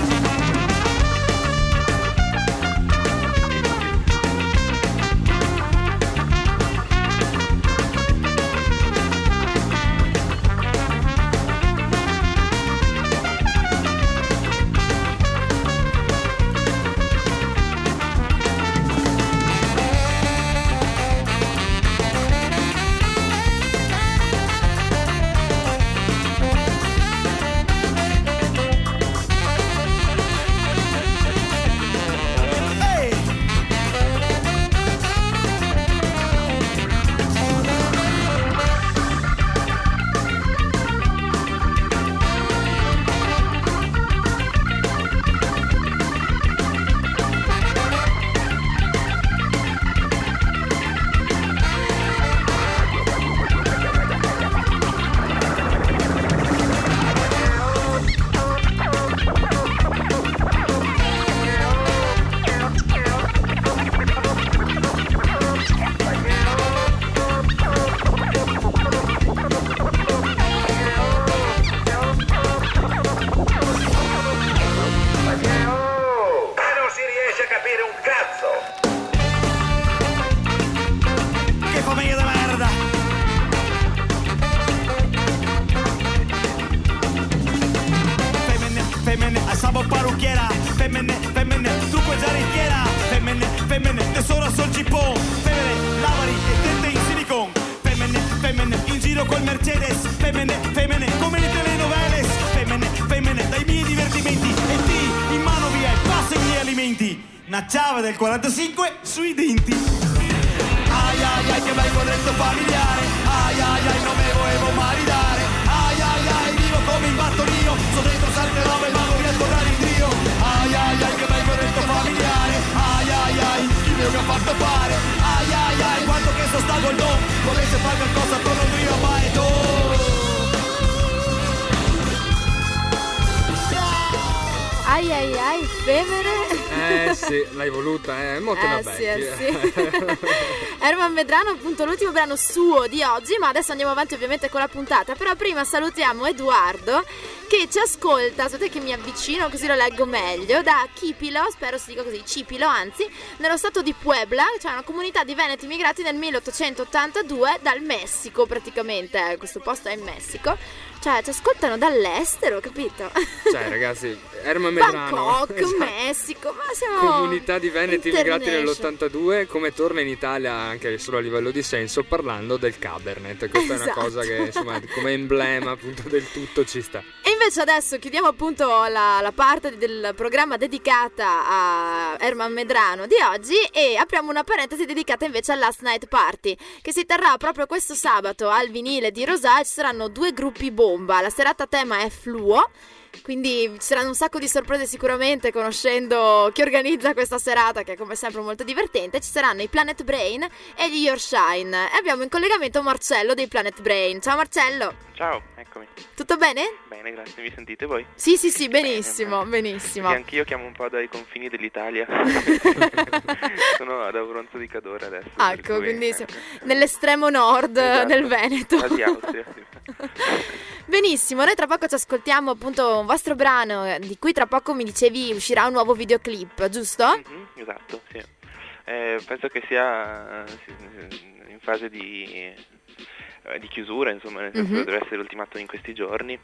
Una chiave del 45 sui denti. Ai, che bel quadretto familiare. Ai, non me volevo maritare. Ai, vivo come in battonio. Sono dentro 7 robe, vado via a tornare in trio. Ai, che bel quadretto familiare. Ai, chi mi ha fatto fare? Ai, quanto che sto sta col do. Volesse fare qualcosa, torno in trio, ma è tu. Ai. effemere. Sì, l'hai voluta, mo te la becchi. Sì. Herman Medrano, appunto l'ultimo brano suo di oggi, ma adesso andiamo avanti ovviamente con la puntata. Però prima salutiamo Edoardo che ci ascolta, aspetta che mi avvicino così lo leggo meglio, da Chipilo, spero si dica così, Chipilo anzi, nello stato di Puebla, cioè una comunità di veneti immigrati nel 1882 dal Messico praticamente, questo posto è in Messico. Cioè, ci ascoltano dall'estero, capito? Cioè, ragazzi, Herman Medrano, Bangkok, esatto. Messico, ma siamo Comunità di veneti immigrati nell'82, come torna in Italia anche solo a livello di senso, parlando del Cabernet. Questa è una cosa che, insomma, come emblema appunto del tutto ci sta. E invece adesso chiudiamo appunto la parte del programma dedicata a Herman Medrano di oggi e apriamo una parentesi dedicata invece al Last Night Party, che si terrà proprio questo sabato al Vinile di Rosà. Ci saranno 2 gruppi bomba. La serata tema è Fluo, quindi ci saranno un sacco di sorprese sicuramente, conoscendo chi organizza questa serata, che è come sempre molto divertente. Ci saranno i Planet Brain e gli Your Shine e abbiamo in collegamento Marcello dei Planet Brain. Ciao Marcello. Ciao, eccomi. Tutto bene? Bene, grazie, mi sentite voi? Sì, benissimo, benissimo. E anch'io chiamo un po' dai confini dell'Italia. Sono ad Auronzo di Cadore adesso. Ecco, quindi nell'estremo nord, esatto, del Veneto. Quasi Austria. Benissimo, noi tra poco ci ascoltiamo appunto un vostro brano di cui tra poco mi dicevi uscirà un nuovo videoclip, giusto? Esatto, sì. Penso che sia in fase di chiusura, insomma, nel senso che deve essere ultimato in questi giorni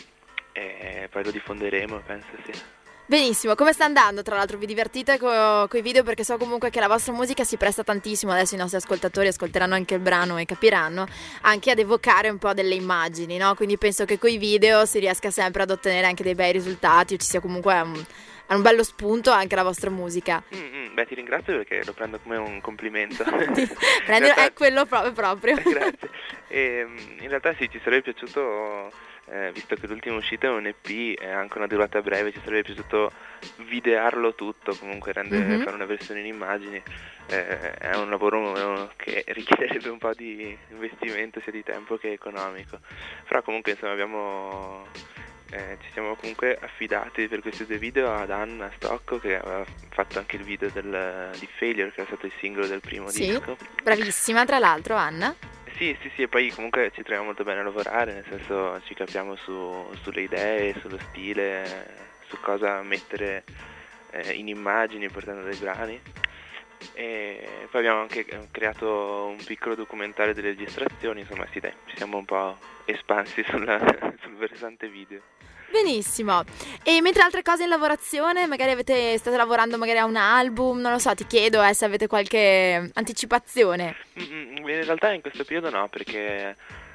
e poi lo diffonderemo, penso, sì. Benissimo, come sta andando? Tra l'altro vi divertite con i video, perché so comunque che la vostra musica si presta tantissimo, adesso i nostri ascoltatori ascolteranno anche il brano e capiranno anche ad evocare un po' delle immagini, no? Quindi penso che coi video si riesca sempre ad ottenere anche dei bei risultati, o ci sia comunque un bello spunto anche la vostra musica. Beh, ti ringrazio perché lo prendo come un complimento. È quello proprio. Grazie. E, in realtà sì, ci sarebbe piaciuto, visto che l'ultima uscita è un EP e anche una durata breve, ci sarebbe piaciuto videarlo tutto, comunque fare una versione in immagini. È un lavoro che richiederebbe un po' di investimento sia di tempo che economico, però comunque insomma ci siamo comunque affidati per questi 2 video ad Anna Stocco, che aveva fatto anche il video di Failure, che è stato il singolo del primo disco. Bravissima tra l'altro Anna. Sì, e poi comunque ci troviamo molto bene a lavorare, nel senso ci capiamo sulle idee, sullo stile, su cosa mettere in immagini portando dei brani. E poi abbiamo anche creato un piccolo documentario delle registrazioni, insomma sì dai, ci siamo un po' espansi sul versante video. Benissimo. E mentre altre cose in lavorazione, magari state lavorando magari a un album, non lo so, ti chiedo se avete qualche anticipazione. In realtà in questo periodo no, perché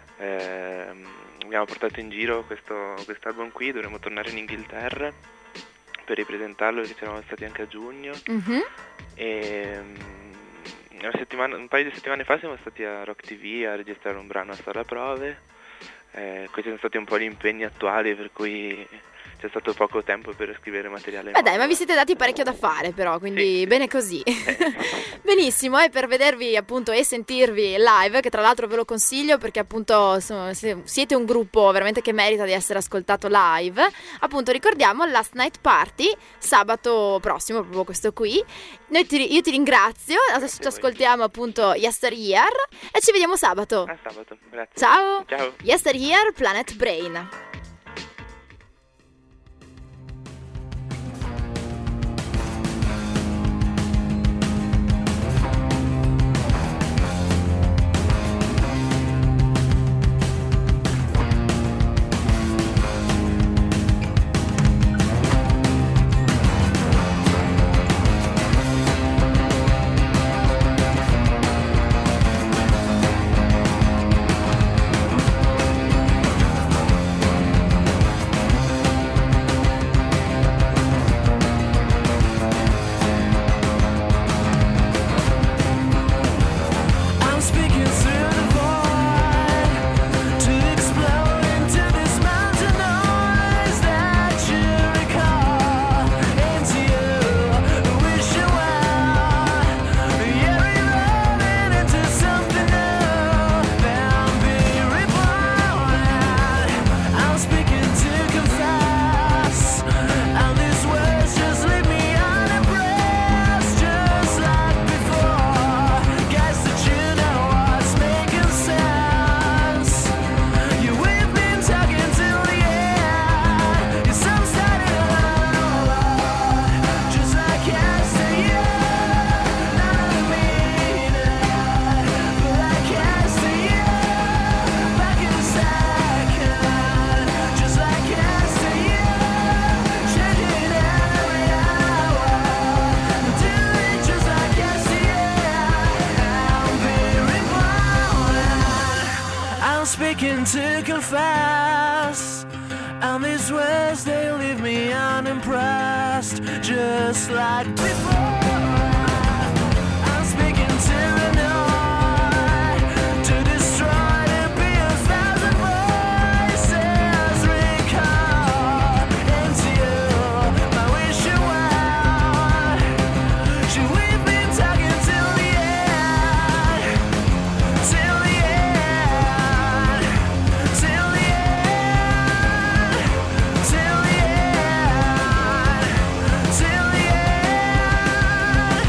abbiamo portato in giro quest'album qui, dovremo tornare in Inghilterra per ripresentarlo, perché c'eravamo stati anche a giugno. E un paio di settimane fa siamo stati a Rock TV a registrare un brano a Sala Prove. Questi sono stati un po' gli impegni attuali, per cui c'è stato poco tempo per scrivere materiale. Beh dai, ma vi siete dati parecchio da fare però, quindi sì. Bene così. Benissimo, e per vedervi appunto e sentirvi live, che tra l'altro ve lo consiglio perché appunto siete un gruppo veramente che merita di essere ascoltato live, appunto ricordiamo Last Night Party sabato prossimo, proprio questo qui. Io ti ringrazio, adesso ci ascoltiamo appunto Yesteryear e ci vediamo sabato. A sabato, grazie. Ciao. Ciao. Yesteryear, Planet Brain. speaking to confess, and these words, they leave me unimpressed, just like before. I'm speaking to annoy, to destroy, to be a thousand voices, recall into you my wish you well. Should we be talking till the end, till the end, till the end, till the end, till the end.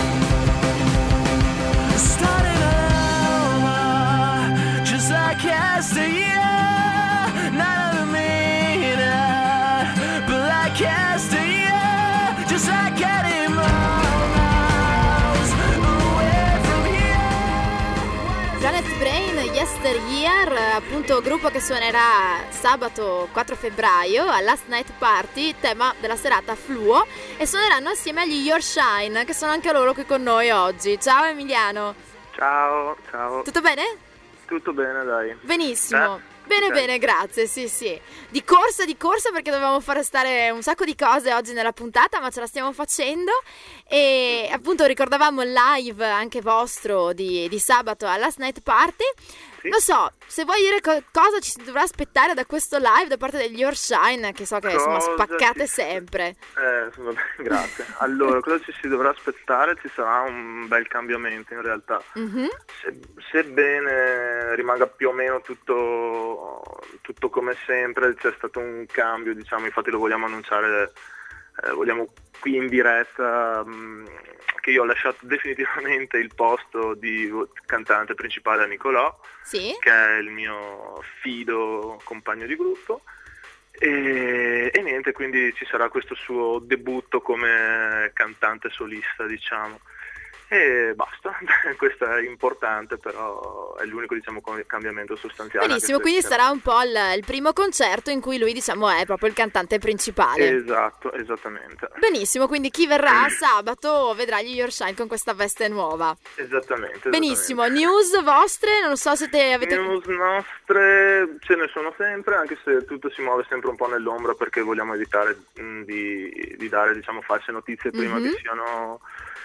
Starting over, just like yesteryear. Not a minute, but like yesteryear. Just like getting miles away from here. Janet Brain, Yesteryear, appunto gruppo che suonerà sabato 4 febbraio a Last Night Party, tema della serata Fluo, e suoneranno assieme agli Your Shine, che sono anche loro qui con noi oggi. Ciao Emiliano. Ciao, ciao. Tutto bene? Tutto bene, dai. Benissimo. Bene, Ok. bene, grazie, sì, sì. Di corsa perché dovevamo fare stare un sacco di cose oggi nella puntata, ma ce la stiamo facendo. E appunto ricordavamo il live anche vostro di sabato alla Last Night Party. Sì. Non so, se vuoi dire cosa ci si dovrà aspettare da questo live da parte degli Your Shine, che so che insomma Cosa spaccate ci- sempre. Vabbè, grazie. Allora, cosa ci si dovrà aspettare? Ci sarà un bel cambiamento in realtà. Mhm. Sebbene rimanga più o meno tutto come sempre, c'è stato un cambio, diciamo, infatti lo vogliamo annunciare, vogliamo qui in diretta, che io ho lasciato definitivamente il posto di cantante principale a Nicolò, Sì? che è il mio fido compagno di gruppo. E niente, quindi ci sarà questo suo debutto come cantante solista, diciamo. E basta, questo è importante, però è l'unico, diciamo, cambiamento sostanziale. Benissimo, anche se- quindi sarà un po' il primo concerto in cui lui, diciamo, è proprio il cantante principale. Esatto, esattamente. Benissimo, quindi chi verrà sabato vedrà gli Your Shine con questa veste nuova. Esattamente. Benissimo, news vostre, non so se avete... News nostre ce ne sono sempre, anche se tutto si muove sempre un po' nell'ombra, perché vogliamo evitare di dare, diciamo, false notizie prima che siano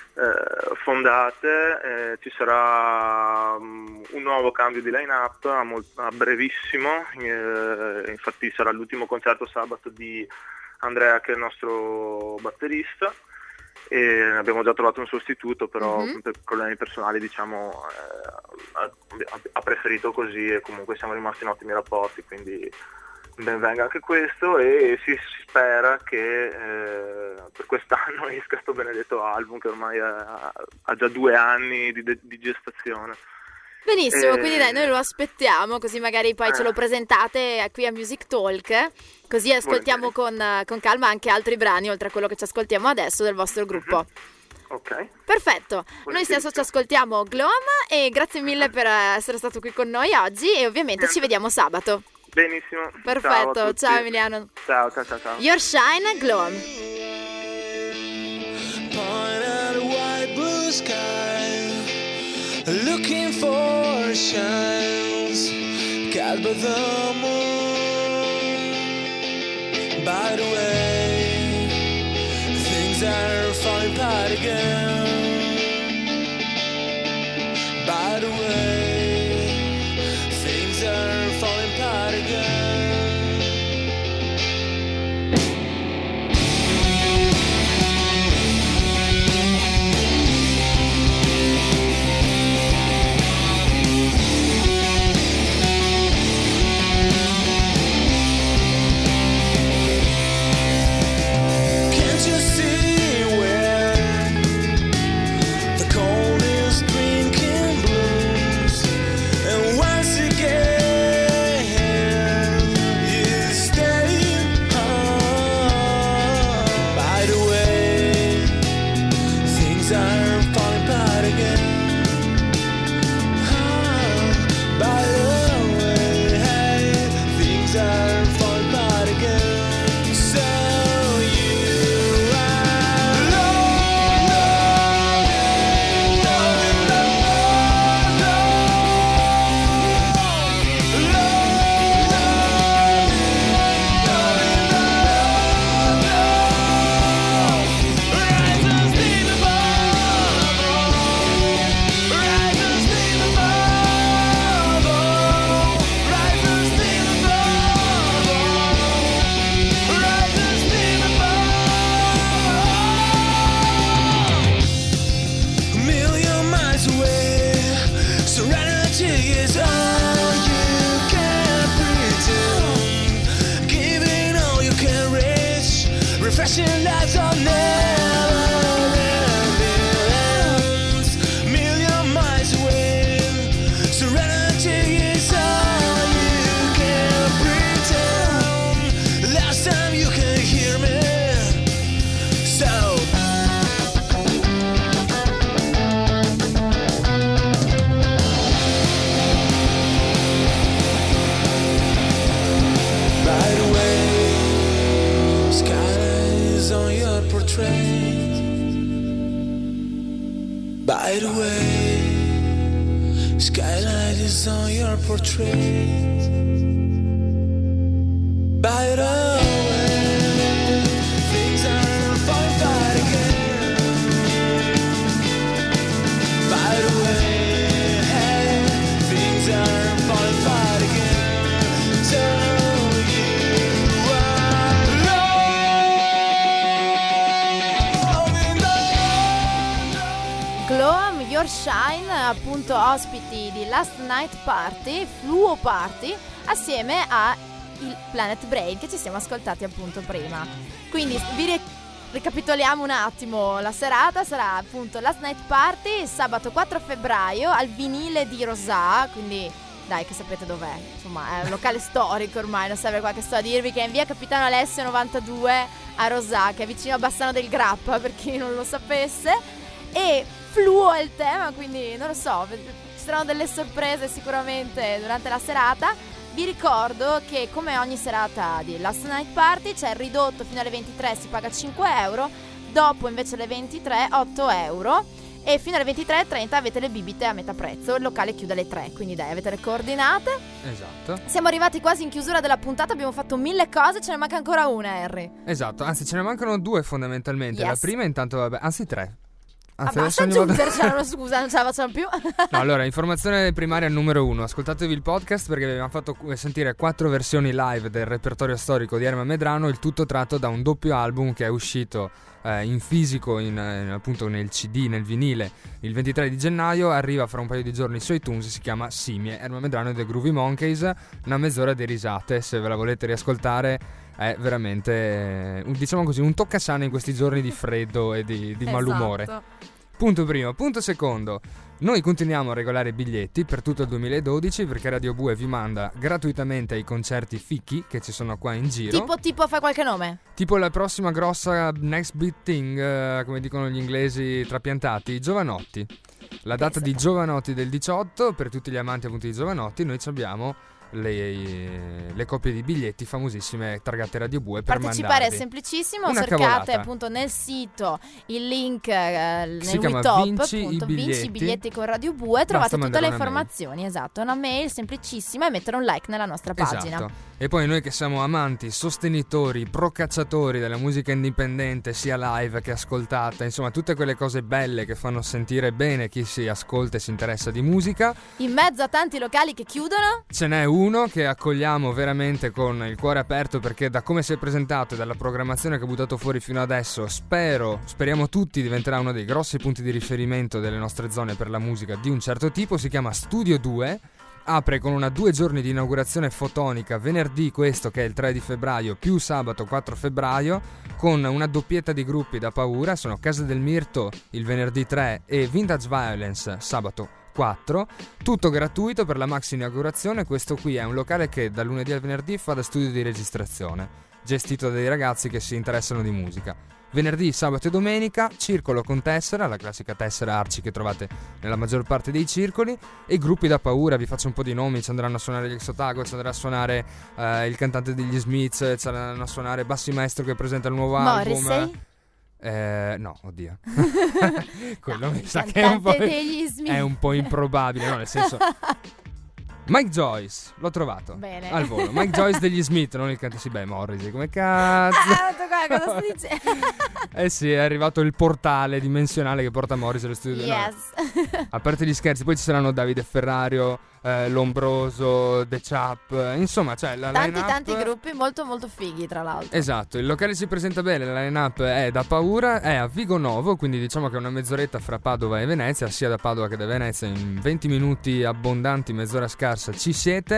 fondate. Ci sarà un nuovo cambio di line-up a brevissimo, infatti sarà l'ultimo concerto sabato di Andrea, che è il nostro batterista, e abbiamo già trovato un sostituto, però per problemi personali, diciamo, ha preferito così, e comunque siamo rimasti in ottimi rapporti, quindi ben venga anche questo, e si spera che per quest'anno esca sto benedetto album, che ormai ha già 2 anni di gestazione. Benissimo, quindi dai, noi lo aspettiamo, così magari poi ce lo presentate qui a Music Talk, così ascoltiamo con calma anche altri brani, oltre a quello che ci ascoltiamo adesso del vostro gruppo. Ok. Perfetto, noi stesso ci ascoltiamo Gloam, e grazie mille per essere stato qui con noi oggi, e ovviamente ci vediamo sabato. Benissimo. Perfetto, Ciao a tutti. ciao Emiliano. Ciao. Your Shine, Gloam. Point at a white blue sky, looking for shines, caught by the moon. By the way, things are falling apart again. By the way, things are falling apart again. Can't you see where flashing lights on never ends. Million miles away, serenity is all you can pretend. Last time you can hear me, so by the way, skylight is on your portrait. By the way, skylight is on your portrait. By the way, things are falling apart again. By the way, hey, things are falling apart again. So you are loving Glow, Your Shine, appunto ospiti di Last Night Party, Fluo Party, assieme a il Planet Brain che ci siamo ascoltati appunto prima. Quindi vi ricapitoliamo un attimo, la serata sarà appunto Last Night Party sabato 4 febbraio al Vinile di Rosà, quindi dai che sapete dov'è, insomma è un locale storico ormai, non serve qua che sto a dirvi, che è in via Capitano Alessio 92 a Rosà, che è vicino a Bassano del Grappa per chi non lo sapesse, e fluo è il tema, quindi non lo so, ci saranno delle sorprese sicuramente durante la serata. Vi ricordo che come ogni serata di Last Night Party c'è il ridotto fino alle 23, si paga 5 euro, dopo invece alle 23 8 euro e fino alle 23:30 avete le bibite a metà prezzo, il locale chiude alle 3, quindi dai, avete le coordinate. Esatto. Siamo arrivati quasi in chiusura della puntata, abbiamo fatto 1000 cose, ce ne manca ancora una, Harry. Esatto, anzi ce ne mancano 2 fondamentalmente. Yes. La prima intanto, vabbè, anzi 3. Basta aggiungercela, scusa, non ce la facciamo più. No, allora, informazione primaria numero 1. Ascoltatevi il podcast perché vi abbiamo fatto sentire 4 versioni live del repertorio storico di Erma Medrano, il tutto tratto da un doppio album che è uscito in fisico, appunto nel CD, nel vinile, il 23 di gennaio. Arriva fra un paio di giorni su iTunes, si chiama Simie, Erma Medrano e The Groovy Monkeys. Una mezz'ora di risate, se ve la volete riascoltare. È veramente, diciamo così, un toccasana in questi giorni di freddo e di malumore. Esatto. Punto primo. Punto secondo. Noi continuiamo a regolare i biglietti per tutto il 2012 perché Radio Bue vi manda gratuitamente ai concerti fichi che ci sono qua in giro. Tipo fai qualche nome? Tipo la prossima grossa next big thing, come dicono gli inglesi trapiantati, Giovanotti. La data di Giovanotti del 18, per tutti gli amanti appunto di Giovanotti, noi ci abbiamo le copie di biglietti famosissime targate Radio Bue per partecipare mandarvi. È semplicissimo, una cercate cavolata. appunto nel sito il link nel Si chiama WeTop, Vinci appunto, i biglietti. Vinci i biglietti con Radio Bue, trovate tutte mandare le una informazioni, esatto, una mail semplicissima e mettere un like nella nostra pagina. Esatto. E poi noi che siamo amanti, sostenitori, procacciatori della musica indipendente sia live che ascoltata, insomma tutte quelle cose belle che fanno sentire bene chi si ascolta e si interessa di musica. In mezzo a tanti locali che chiudono Ce n'è uno che accogliamo veramente con il cuore aperto perché da come si è presentato e dalla programmazione che ha buttato fuori fino adesso speriamo tutti diventerà uno dei grossi punti di riferimento delle nostre zone per la musica di un certo tipo. Si chiama Studio 2. Apre con una 2 giorni di inaugurazione fotonica, venerdì questo che è il 3 di febbraio più sabato 4 febbraio, con una doppietta di gruppi da paura. Sono Casa del Mirto il venerdì 3 e Vintage Violence sabato 4, tutto gratuito per la maxi inaugurazione. Questo qui è un locale che dal lunedì al venerdì fa da studio di registrazione, gestito da dei ragazzi che si interessano di musica. Venerdì, sabato e domenica, circolo con tessera, la classica tessera Arci che trovate nella maggior parte dei circoli, e gruppi da paura. Vi faccio un po' di nomi: ci andranno a suonare gli Exotago, ci andrà a suonare il cantante degli Smiths, ci andranno a suonare Bassi Maestro che presenta il nuovo Morrissey? album. No, oddio. Quello mi sa che è un po' improbabile, no, nel senso... Mike Joyce, l'ho trovato. Bene. Al volo. Mike Joyce degli Smith, non il cantante. Sì, beh, Morrissey, come cazzo. Cosa sto dicendo? Eh sì, è arrivato il portale dimensionale che porta Morrissey allo studio. Yes. No. A parte gli scherzi, poi ci saranno Davide Ferrario, Lombroso, The Chap, insomma, cioè la line-up... tanti gruppi molto molto fighi, tra l'altro. Esatto, il locale si presenta bene, la line-up è da paura, è a Vigo Novo, quindi diciamo che è una mezz'oretta fra Padova e Venezia, sia da Padova che da Venezia, in 20 minuti abbondanti, mezz'ora scarsa ci siete.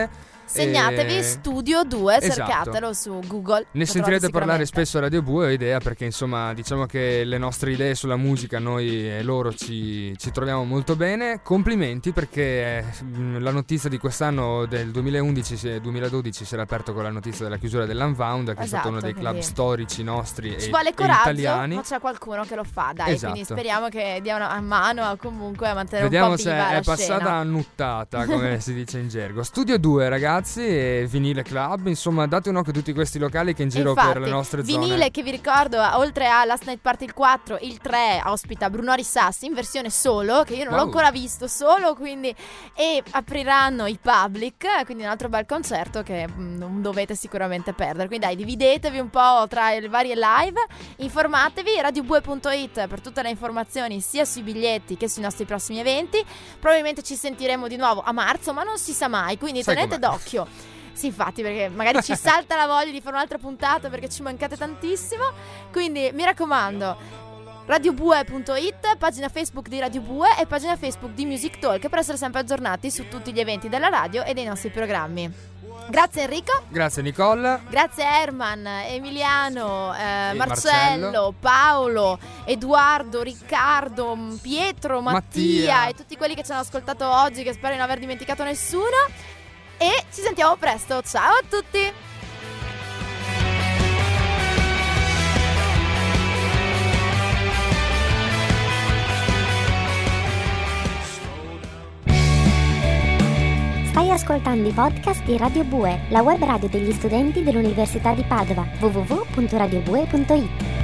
Segnatevi Studio 2, esatto. cercatelo su Google. Ne sentirete parlare spesso a Radio Bue, ho idea, perché insomma diciamo che le nostre idee sulla musica noi e loro ci troviamo molto bene. Complimenti, perché la notizia di quest'anno del 2011-2012 si era aperto con la notizia della chiusura dell'Unwound, che è stato uno dei club storici nostri ci e vuole coraggio, italiani. ma c'è qualcuno che lo fa, dai, esatto. quindi speriamo che dia una mano comunque a mantenere Vediamo un po' viva se la è passata scena. annuttata, come si dice in gergo. Studio 2, ragazzi, e Vinile Club, insomma date un occhio a tutti questi locali che in giro Infatti, per le nostre Vinile, zone. che vi ricordo, oltre a Last Night Party il 4, il 3 ospita Bruno Risassi in versione solo, che io non l'ho ancora visto solo, quindi, e apriranno i Public, quindi un altro bel concerto che non dovete sicuramente perdere. Quindi dai, dividetevi un po' tra le varie live, informatevi, radiobue.it per tutte le informazioni sia sui biglietti che sui nostri prossimi eventi. Probabilmente ci sentiremo di nuovo a marzo, ma non si sa mai, quindi tenete d'occhio. Sì, infatti, perché magari ci salta la voglia di fare un'altra puntata perché ci mancate tantissimo. Quindi mi raccomando, radiobue.it, pagina Facebook di Radio Bue e pagina Facebook di Music Talk, per essere sempre aggiornati su tutti gli eventi della radio e dei nostri programmi. Grazie Enrico. Grazie Nicole. Grazie Herman, Emiliano, Marcello, Paolo, Edoardo, Riccardo, Pietro, Mattia e tutti quelli che ci hanno ascoltato oggi, che spero di non aver dimenticato nessuno. E ci sentiamo presto. Ciao a tutti. Stai ascoltando i podcast di Radio Bue, la web radio degli studenti dell'Università di Padova, www.radiobue.it.